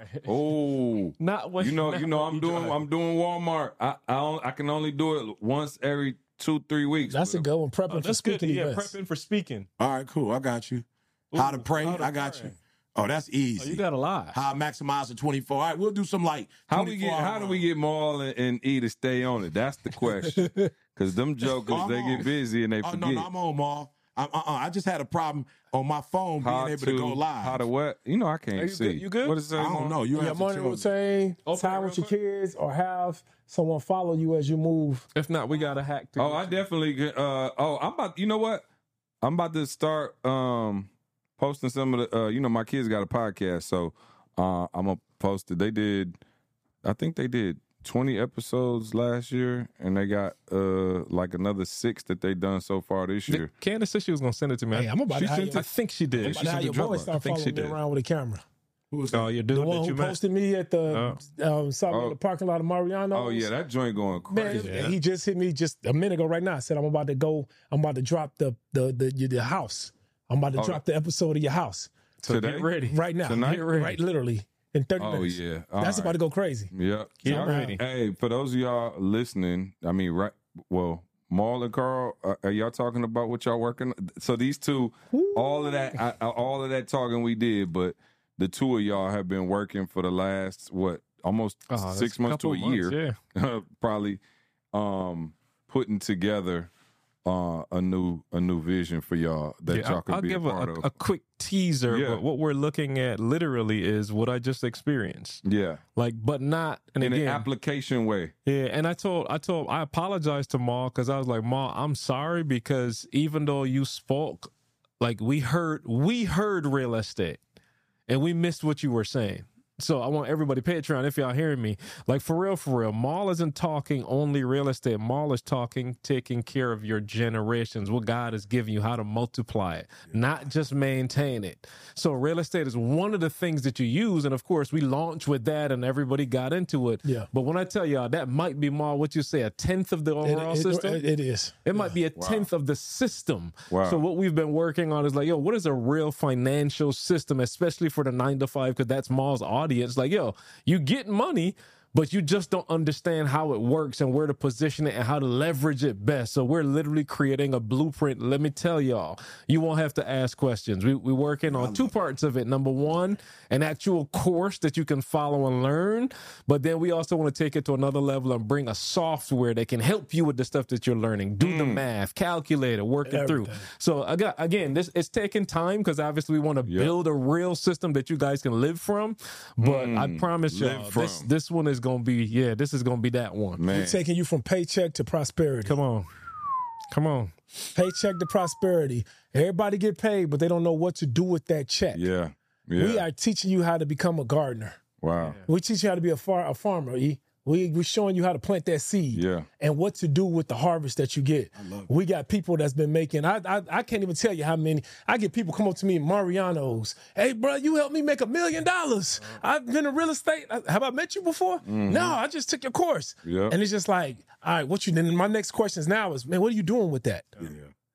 Oh, Not when you know, you know, I'm you doing, drive. I'm doing Walmart. I, I, don't, I can only do it once every two, three weeks. That's a good one. Prepping Oh, for that's good. speaking Yeah, events. prepping for speaking. All right, cool. I got you. How to pray. how to I got pray. you. Oh, that's easy. Oh, you got a lot. How to maximize the twenty-four. All right, we'll do some like How we get? twenty-four How do hour we get Maul and, and E to stay on it? That's the question. Because them jokers, I'm they on. get busy and they Oh, forget. no, no, I'm on, Ma. I'm, uh-uh. I just had a problem on my phone being how able to, to go live. How to what? You know, I can't Are you see. good? You good? What is that? I don't know. You Your have to morning tell me. routine, Open time it with real your kids, or have someone follow you as you move. If not, we got a hack. To Oh, get I you. definitely. get, Uh, oh, I'm about. You know what? I'm about to start um, posting some of the. Uh, you know, my kids got a podcast, so uh, I'm gonna post it. They did. I think they did twenty episodes last year, and they got uh like another six that they done so far this year. Candace said she was gonna send it to me. Hey, I'm about she to have sent you- it. I think she did. But She now sent your the boy Dropbox. start I think she following me did. around with a camera. Who was Oh, that? your The dude one that who you met. posted me at the um, South Oh. the parking lot of Mariano. Oh yeah, that joint going Man, crazy. he just hit me just a minute ago right now. I said I'm about to go. I'm about to drop the the the, the house. I'm about to Oh. drop the episode of your house So Today? get ready. right now. Tonight? Get ready. Right, literally in thirty Oh minutes. yeah, All That's right. about to go crazy. Yeah. Get Y'all- ready. Hey, for those of y'all listening, I mean, right? Well, Maul and Carl, uh, are y'all talking about what y'all working? So these two, all of that, I, I- all of that talking we did, but the two of y'all have been working for the last what, almost Oh, that's six months to a couple months, year, Yeah. probably, um, putting together uh, a new a new vision for y'all that Yeah, y'all I'll, could I'll be give a a, part a, of. a quick teaser, Yeah. but what we're looking at literally is what I just experienced. yeah, Like, but not, and in again, an application way. yeah, and I told, I told, I apologized to Ma because I was like, Ma, I'm sorry because even though you spoke, like we heard, we heard real estate, and we missed what you were saying. So I want everybody, Patreon, if y'all hearing me, like for real, for real, Maul isn't talking only real estate. Maul is talking taking care of your generations, what God has given you, how to multiply it, not just maintain it. So real estate is one of the things that you use. And of course, we launched with that and everybody got into it. Yeah. But when I tell y'all, that might be, Maul, what you say, a tenth of the It, overall it- system. it- it is. It might be a tenth of the system. Wow. So what we've been working on is like, yo, what is a real financial system, especially for the nine to five, because that's Maul's audience. Like, yo, you get money, but you just don't understand how it works and where to position it and how to leverage it best. So we're literally creating a blueprint. Let me tell y'all, you won't have to ask questions. We, we're working on two parts of it. Number one, an actual course that you can follow and learn. But then we also want to take it to another level and bring a software that can help you with the stuff that you're learning. Do the math, calculate it, work it through. Everything. So I got, again, this it's taking time because obviously we want to Yep. build a real system that you guys can live from. But I Mm, promise live y'all, this from. this one is gonna be yeah, this is gonna be that one. Man, We're taking you from paycheck to prosperity. Come on, come on. Paycheck to prosperity. Everybody get paid, but they don't know what to do with that check. yeah, yeah. We are teaching you how to become a gardener. wow. We teach you how to be a, far, a farmer. E. We we showing you how to plant that seed Yeah. and what to do with the harvest that you get. We got people that's been making. I, I I can't even tell you how many. I get people come up to me, Mariano's. Hey, bro, you helped me make a million dollars. I've been in real estate. Have I met you before? No, I just took your course. Yeah. And it's just like, all right, what you? Then my next questions now is, man, what are you doing with that? Yeah.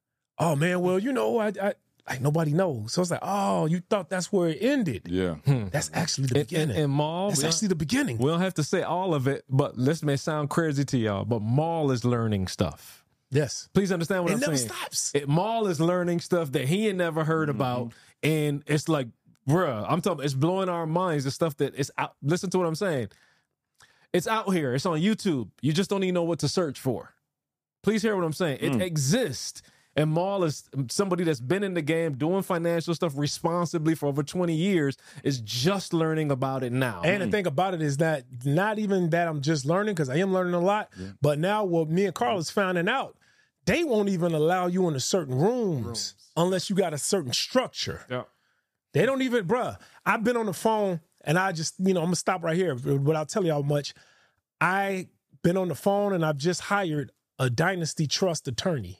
Oh man, well, you know, I, I like nobody knows. So it's like, oh, you thought that's where it ended. Yeah. That's actually the And, and, beginning. and Maul, that's we don't, actually the beginning. we don't have to say all of it, but this may sound crazy to y'all, but Maul is learning stuff. Yes. Please understand what It I'm never saying. stops. It, Maul is learning stuff that he had never heard Mm-hmm. about, and it's like, bruh, I'm talking. It's blowing our minds. The stuff that is out. Listen to what I'm saying. It's out here. It's on YouTube. You just don't even know what to search for. Please hear what I'm saying. It Mm. exists. And Maul is somebody that's been in the game doing financial stuff responsibly for over twenty years, is just learning about it now. And the thing about it is that not even that I'm just learning, because I am learning a lot, but now what me and Carlos finding out, they won't even allow you into certain rooms, unless you got a certain structure. Yeah. They don't even, bruh, I've been on the phone and I just, you know, I'm gonna stop right here without telling y'all much. I been on the phone and I've just hired a Dynasty Trust attorney.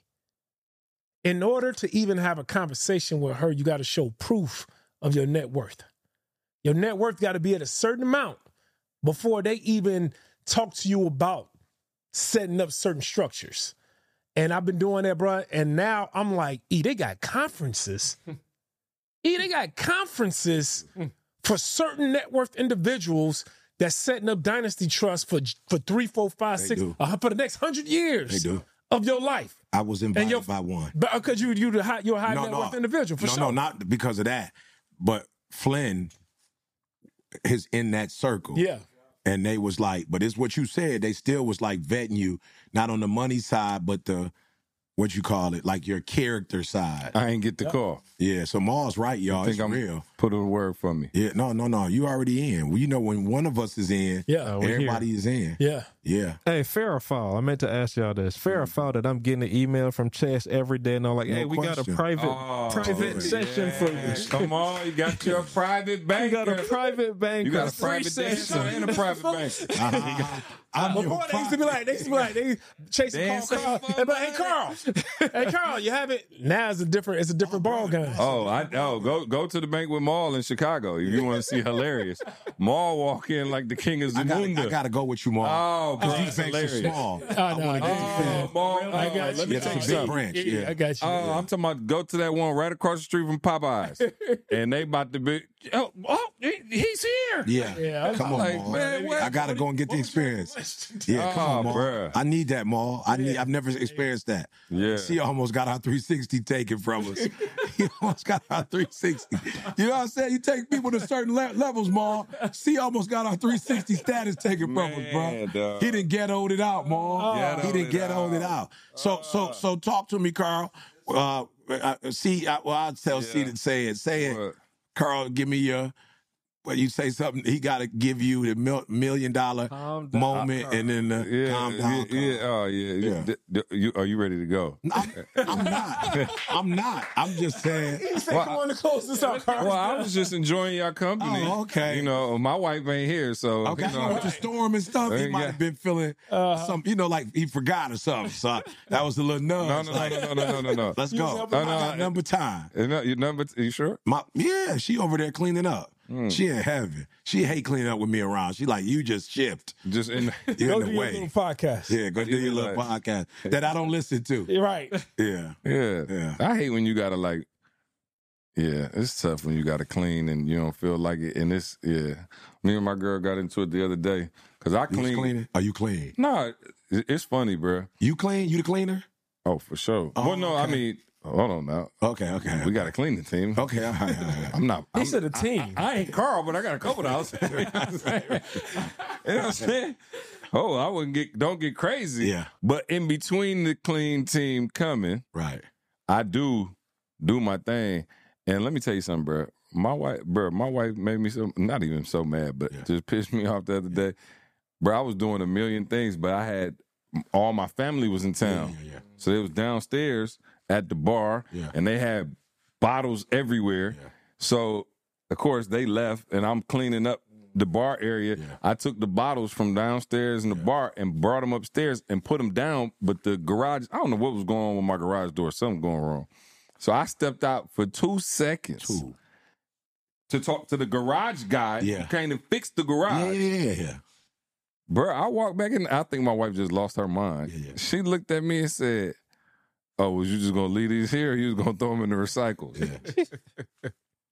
In order to even have a conversation with her, you got to show proof of your net worth. Your net worth got to be at a certain amount before they even talk to you about setting up certain structures. And I've been doing that, bro. And now I'm like, E, they got conferences E, they got conferences for certain net worth individuals that's setting up dynasty trusts for for three, four, five, They six, do. uh, for the next hundred years They do. of your life. I was invited your- by one. But because you you the high, you're a high net worth individual for no, sure. No, not because of that. But Flynn is in that circle. Yeah. And they was like, but it's what you said. They still was like vetting you, not on the money side, but the, what you call it, like your character side. I ain't get the call. Yeah, so Maul's right, y'all. Think It's I'm real. put a word for me. Yeah, no, no, no. You already in. Well, you know, when one of us is in, Yeah, we're everybody is in. Yeah. Yeah. Hey, fair or foul? I meant to ask y'all this. Fair or foul that I'm getting an email from Chess every day and I'm like, No hey, we got a question. private Oh, private session for you. Come on, you got your private You bank. got a private bank. You got a free private session. dancer and a private bank. Uh-huh. I'm your Before they used to be like, they used to be like, they chasing Dance Carl, Carl. for They be like, hey Carl, hey Carl, you have it. Now it's a different, it's a different ball game. Oh, I oh go go to the bank with Maul in Chicago if you want to see hilarious. Maul walk in like the king of I gotta, Zamunda. I gotta go with you, Maul. Oh, Because bro, these that's banks are hilarious. small. I know, I got you, Oh, man. Maul, I oh, got let you. me Yeah, tell you that's a big something. branch. Yeah, Yeah. I got you. Oh, I'm talking about go to that one right across the street from Popeyes, and they about to be. Oh, oh he, he's here. Yeah. Yeah, I'm Come on, like, Maul. man, what- I gotta go and get the experience. Yeah, come Oh, on, Maul. bruh. I need that, Maul. I need. I've never experienced that. Yeah. She almost got our three sixty taken from us. He almost got our three sixty. You know what I'm saying? You take people to certain le- levels, Maul. She almost got our three sixty status taken from us, Man, bro. dog. He didn't ghettoed it out, Maul. Ghettoed he didn't it ghettoed it out. So, so, so, talk to me, Carl. Uh, uh, see, I, well, I'll tell C to say it. Say it, What? Carl. Give me your. Well, you say something, he got to give you the mil- million dollar Calm down, moment, Carl. and then the Yeah, calm down. yeah, yeah, oh yeah. Yeah. D- d- you, are you ready to go? I'm, I'm not. I'm not. I'm just saying. He said, come on to close this out, Carl. Well, I was just enjoying your company. Oh, okay. You know, my wife ain't here, so Okay, you know, with the storm and stuff, he Ain't might got- have been feeling some, you know, like he forgot or something. So that was a little nudge. no, no, no, like, no, no, no, no, no. Let's You was go. helping I him out. got number time. You know, your number? You sure? My, yeah, she over there cleaning up. Hmm. She in heaven. She hate cleaning up with me around. She like, you just shift. Just in. You're Go in do the your way. little podcast. Yeah, go do your little Like- podcast that I don't listen to. You're right. Yeah. Yeah. Yeah. I hate when you gotta like. Yeah, it's tough when you gotta clean and you don't feel like it. And it's yeah. Me and my girl got into it the other day because I You clean. cleaning? Are you clean? No, it- it's funny, bro. You clean? You the cleaner? Oh, for sure. Oh, well, no, I okay. mean, hold on now. Okay, okay. We got to clean the team. Okay, all right, all right. I'm not. He I'm, said a team. I ain't Carl, but I got a couple dollars. You know what I'm saying? You know what I'm saying? Oh, I wouldn't get. Don't get crazy. Yeah. But in between the clean team coming, Right. I do do my thing. And let me tell you something, bro. My wife, bro, my wife made me so not even so mad, but Yeah. just pissed me off the other day. Bro, I was doing a million things, but I had all my family was in town. Yeah, yeah, yeah. So they was downstairs at the bar Yeah. and they had bottles everywhere. Yeah. So of course they left and I'm cleaning up the bar area. Yeah. I took the bottles from downstairs in the bar and brought them upstairs and put them down. But the garage, I don't know what was going on with my garage door. Something going wrong. So I stepped out for two seconds Two. to talk to the garage guy Yeah. who came and fixed the Yeah, garage. yeah, yeah, yeah. Bro, I walked back in. I think my wife just lost her mind. Yeah, yeah. She looked at me and said, "Oh, was you just gonna leave these here? Or you was gonna throw them in the recycles?" Yeah.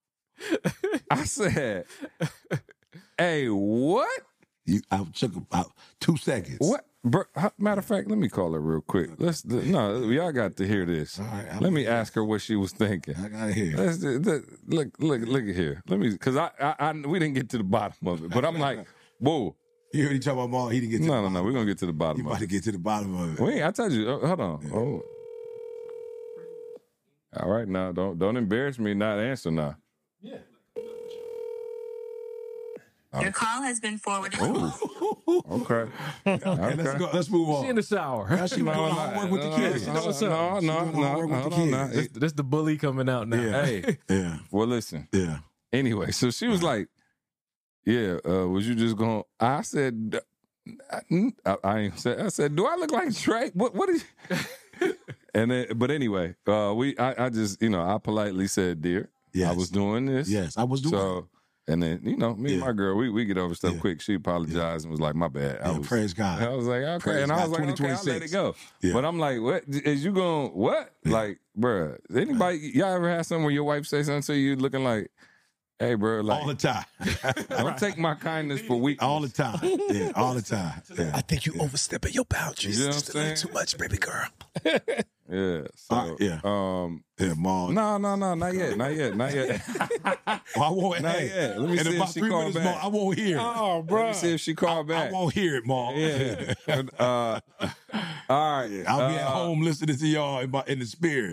I said, "Hey, what? You, I took about two seconds. What? Bro, how- matter of fact, let me call her real quick. Let's no, y'all got to hear this. All right, I'm- let me ask her what she was thinking. I gotta hear. Let's do- look, look, look, look at here. Let me, because I, I, I, we didn't get to the bottom of it, but I'm like, whoa, You heard each other about Maul. He didn't get to no, the no, no, bottom. we're gonna get to the You bottom about of to it. get to the bottom of it. Wait, I told you. Oh, hold on. Oh. All right, now don't don't embarrass me. Not answer now. Your call has been forwarded. Okay. Okay, let's go. Let's move on. She in the shower. Now she was doing homework with the kids. No, What's up? no, no, She doing no, homework with hold the on kids. now. This, this the bully coming out now. Yeah. Hey, Yeah, well, listen. yeah. Anyway, so she was like, "Yeah, uh, was you just going?" I said, I, I, I ain't said. I said, "Do I look like Drake? What? What is?" And then, but anyway, uh, we, I, I just, you know, I politely said, "Dear, Yes. I was doing this." Yes, I was doing. So And then, you know, me and Yeah. my girl, we, we get over stuff Yeah. quick. She apologized and was like, my bad. I Yeah, was, praise God. I was like, okay. Praise and I God. was like, okay, I'll let it go. Yeah. But I'm like, what? Is you going, what? Yeah. Like, bruh, anybody, y'all ever had something where your wife say something to you looking like, hey, bro, like, all the time. don't take my kindness for weakness. all the time. Yeah, all the time. Yeah. I think you overstepping your boundaries You know what I'm just a little saying? too much, baby girl. Yeah. So, Uh, yeah. Um, Yeah, Maul. no, no, no, not yet, not yet, not yet. Well, I won't. Not Hey, yet. Let me in see if about she three call minutes back. more, I won't hear it. Oh, bro. Let me see if she called back. I won't hear it, Maul. Yeah. uh, all right. I'll be at Uh, home listening to y'all in, my, in the spirit.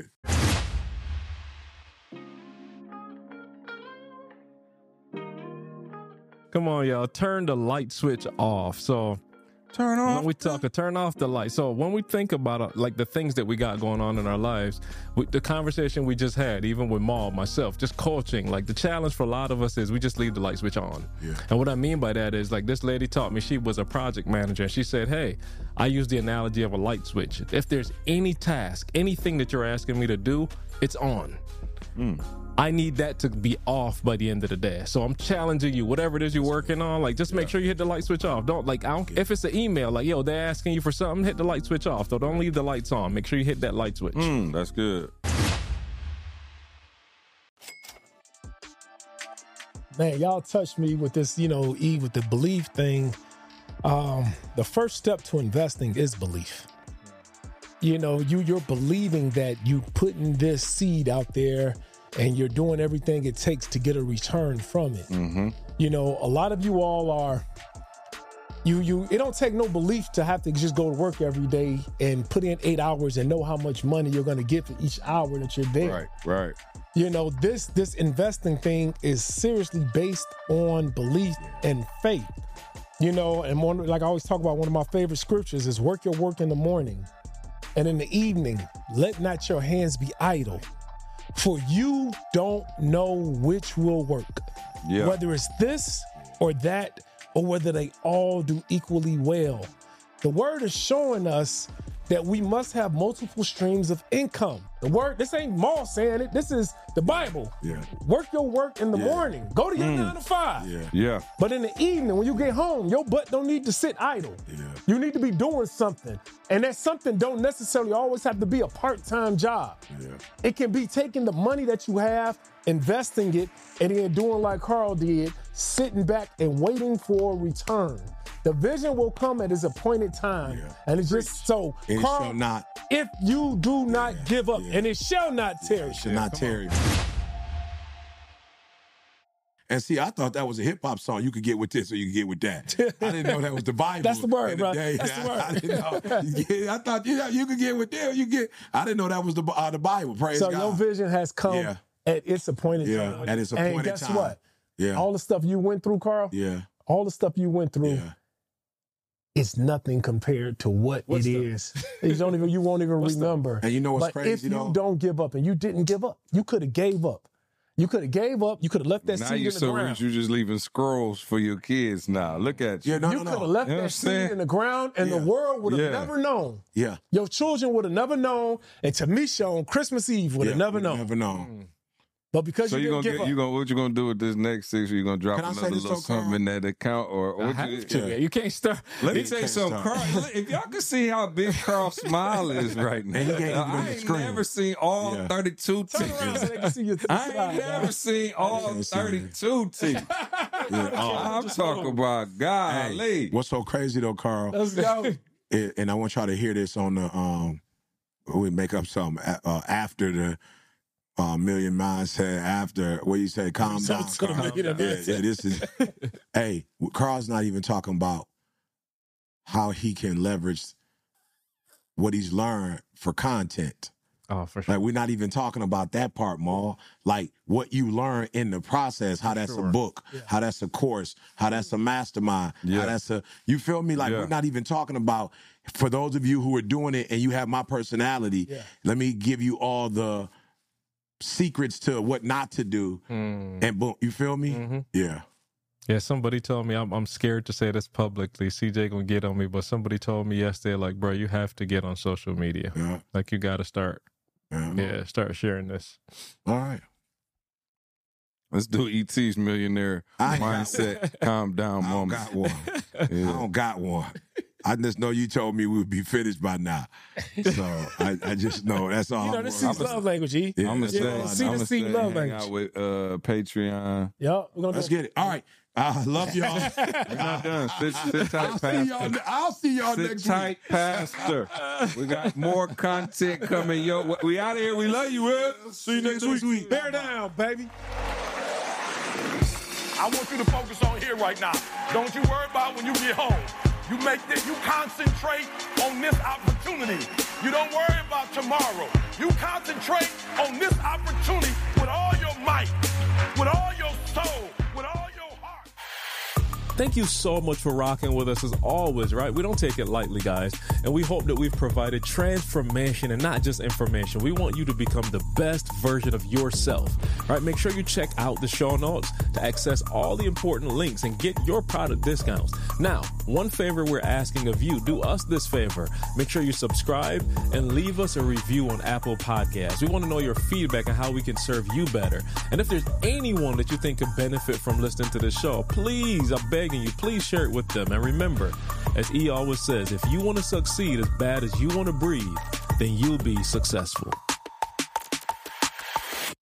Come on, y'all. Turn the light switch off. So Turn off. when we talk, turn off the light. So when we think about uh, like the things that we got going on in our lives, we, the conversation we just had, even with Maul, myself, just coaching, like the challenge for a lot of us is we just leave the light switch on. Yeah. And what I mean by that is like this lady taught me, she was a project manager, and she said, hey, I use the analogy of a light switch. If there's any task, anything that you're asking me to do, it's on. Mm. I need that to be off by the end of the day. So I'm challenging you, whatever it is you're working on, like just make sure you hit the light switch off. Don't like, I don't, if it's an email, like, yo, they're asking you for something, hit the light switch off. So don't leave the lights on. Make sure you hit that light switch. Mm, that's good. Man, y'all touched me with this, you know, E with the belief thing. Um, the first step to investing is belief. You know, you you're believing that you putting this seed out there and you're doing everything it takes to get a return from it. Mm-hmm. You know, a lot of you all are you you it don't take no belief to have to just go to work every day and put in eight hours and know how much money you're gonna get for each hour that you're there. Right, right. You know, this this investing thing is seriously based on belief and faith. You know, and one, like I always talk about, one of my favorite scriptures is work your work in the morning, and in the evening, let not your hands be idle, for you don't know which will work. Yeah. Whether it's this or that, or whether they all do equally well. The word is showing us that we must have multiple streams of income. The word, this ain't Maul saying it, this is the Bible. Yeah. Work your work in the Yeah. morning. Go to your nine to five. Yeah. Yeah. But in the evening, when you get home, your butt don't need to sit idle. Yeah. You need to be doing something. And that something don't necessarily always have to be a part-time job. Yeah. It can be taking the money that you have, investing it, and then doing like Carl did, sitting back and waiting for a return. The vision will come at its appointed time. Yeah. And it's just so, And it Carl, shall not, if you do not Yeah. give up, Yeah. and it shall not tarry. it shall not tarry. And see, I thought that was a hip hop song. You could get with this or you could get with that. I didn't know that was the Bible. That's the word, in bro. day. That's the word. I, I didn't know. Yeah, I thought yeah, you could get with them. You get. I didn't know that was the uh, the Bible. Praise So God. your vision has come Yeah. at its appointed Yeah, time. at its and appointed guess time. what? Yeah. All the stuff you went through, Carl, yeah. all the stuff you went through, Yeah. it's nothing compared to what What's it the- is. You don't even you won't even remember. And you know what's but crazy if you though? don't give up, and you didn't give up, you could have gave up. You could have gave up. You could have left that Now seed you in the so ground. rich, you just leaving scrolls for your kids now. Look at you. Yeah, no, you no, could have no. left You know what I'm that seed saying? in the ground, and Yeah. the world would have Yeah. never known. Yeah. Your children would have never known, and Tamisha on Christmas Eve would have Yeah, never we known. Never known. But because So you you didn't gonna give get up, you gonna what you gonna do with this next six? You gonna drop Can I say another this little though, Carl? something in that account or, or I what have you, to. Yeah. Yeah, you can't start. Let me You tell you can't something, stop. Carl. If y'all can see how big Carl's smile is right now, And he can't even I do the ain't screen. never seen all Yeah. thirty-two turn teeth. around so they can see your I ain't side, never dog. seen all can't see it. thirty-two teeth. Yeah. Oh. I'm talking about Hey, golly. what's so crazy though, Carl? Let's go. it, and I want y'all to hear this on the um we make up something uh, after the uh, Million Minds said after what you say, calm So down. it's gonna Carl. make it a yeah, mess. yeah, this is hey, Carl's not even talking about how he can leverage what he's learned for content. Oh, for sure. Like we're not even talking about that part, Maul. Like what you learn in the process, how that's a book, how that's a course, how that's a mastermind, Yeah. how that's a you feel me? Like Yeah. we're not even talking about for those of you who are doing it and you have my personality, Yeah. let me give you all the secrets to what not to do. Mm. And boom, you feel me? Mhm. Yeah. Yeah, somebody told me I'm I'm scared to say this publicly. C J gonna get on me, but somebody told me yesterday, like, bro, you have to get on social media. Yeah. Like, you got to start, Yeah. yeah, start sharing this. All right. Let's do E T's millionaire I mindset. Calm down, I don't moment. got one. Yeah. I don't got one. I just know you told me we would be finished by now. So I, I just know that's all. You know, I'm this worried is about. love language, E. Yeah, I'm gonna that's say, all I see know. I'm the gonna seed say love hang language. out with uh, Patreon. Yep, we're gonna Let's go. get it. All right. I love y'all. We're not done. Sit, sit tight, I'll see y'all. Pastor. I'll see y'all Sit next tight, Pastor. We got more content coming. Yo, we out of here. We love you, Will. See you next week. Bear down, baby. I want you to focus on here right now. Don't you worry about when you get home. You make this, you concentrate on this opportunity. You don't worry about tomorrow. You concentrate on this opportunity with all your might, with all your soul, with all your heart. Thank you so much for rocking with us as always, right? We don't take it lightly, guys. And we hope that we've provided transformation and not just information. We want you to become the best version of yourself, right? Make sure you check out the show notes to access all the important links and get your product discounts. Now, one favor we're asking of you, do us this favor. Make sure you subscribe and leave us a review on Apple Podcasts. We want to know your feedback on how we can serve you better. And if there's anyone that you think could benefit from listening to this show, please, I'm begging you, please share it with them. And remember, as E always says, if you want to succeed as bad as you want to breathe, then you'll be successful.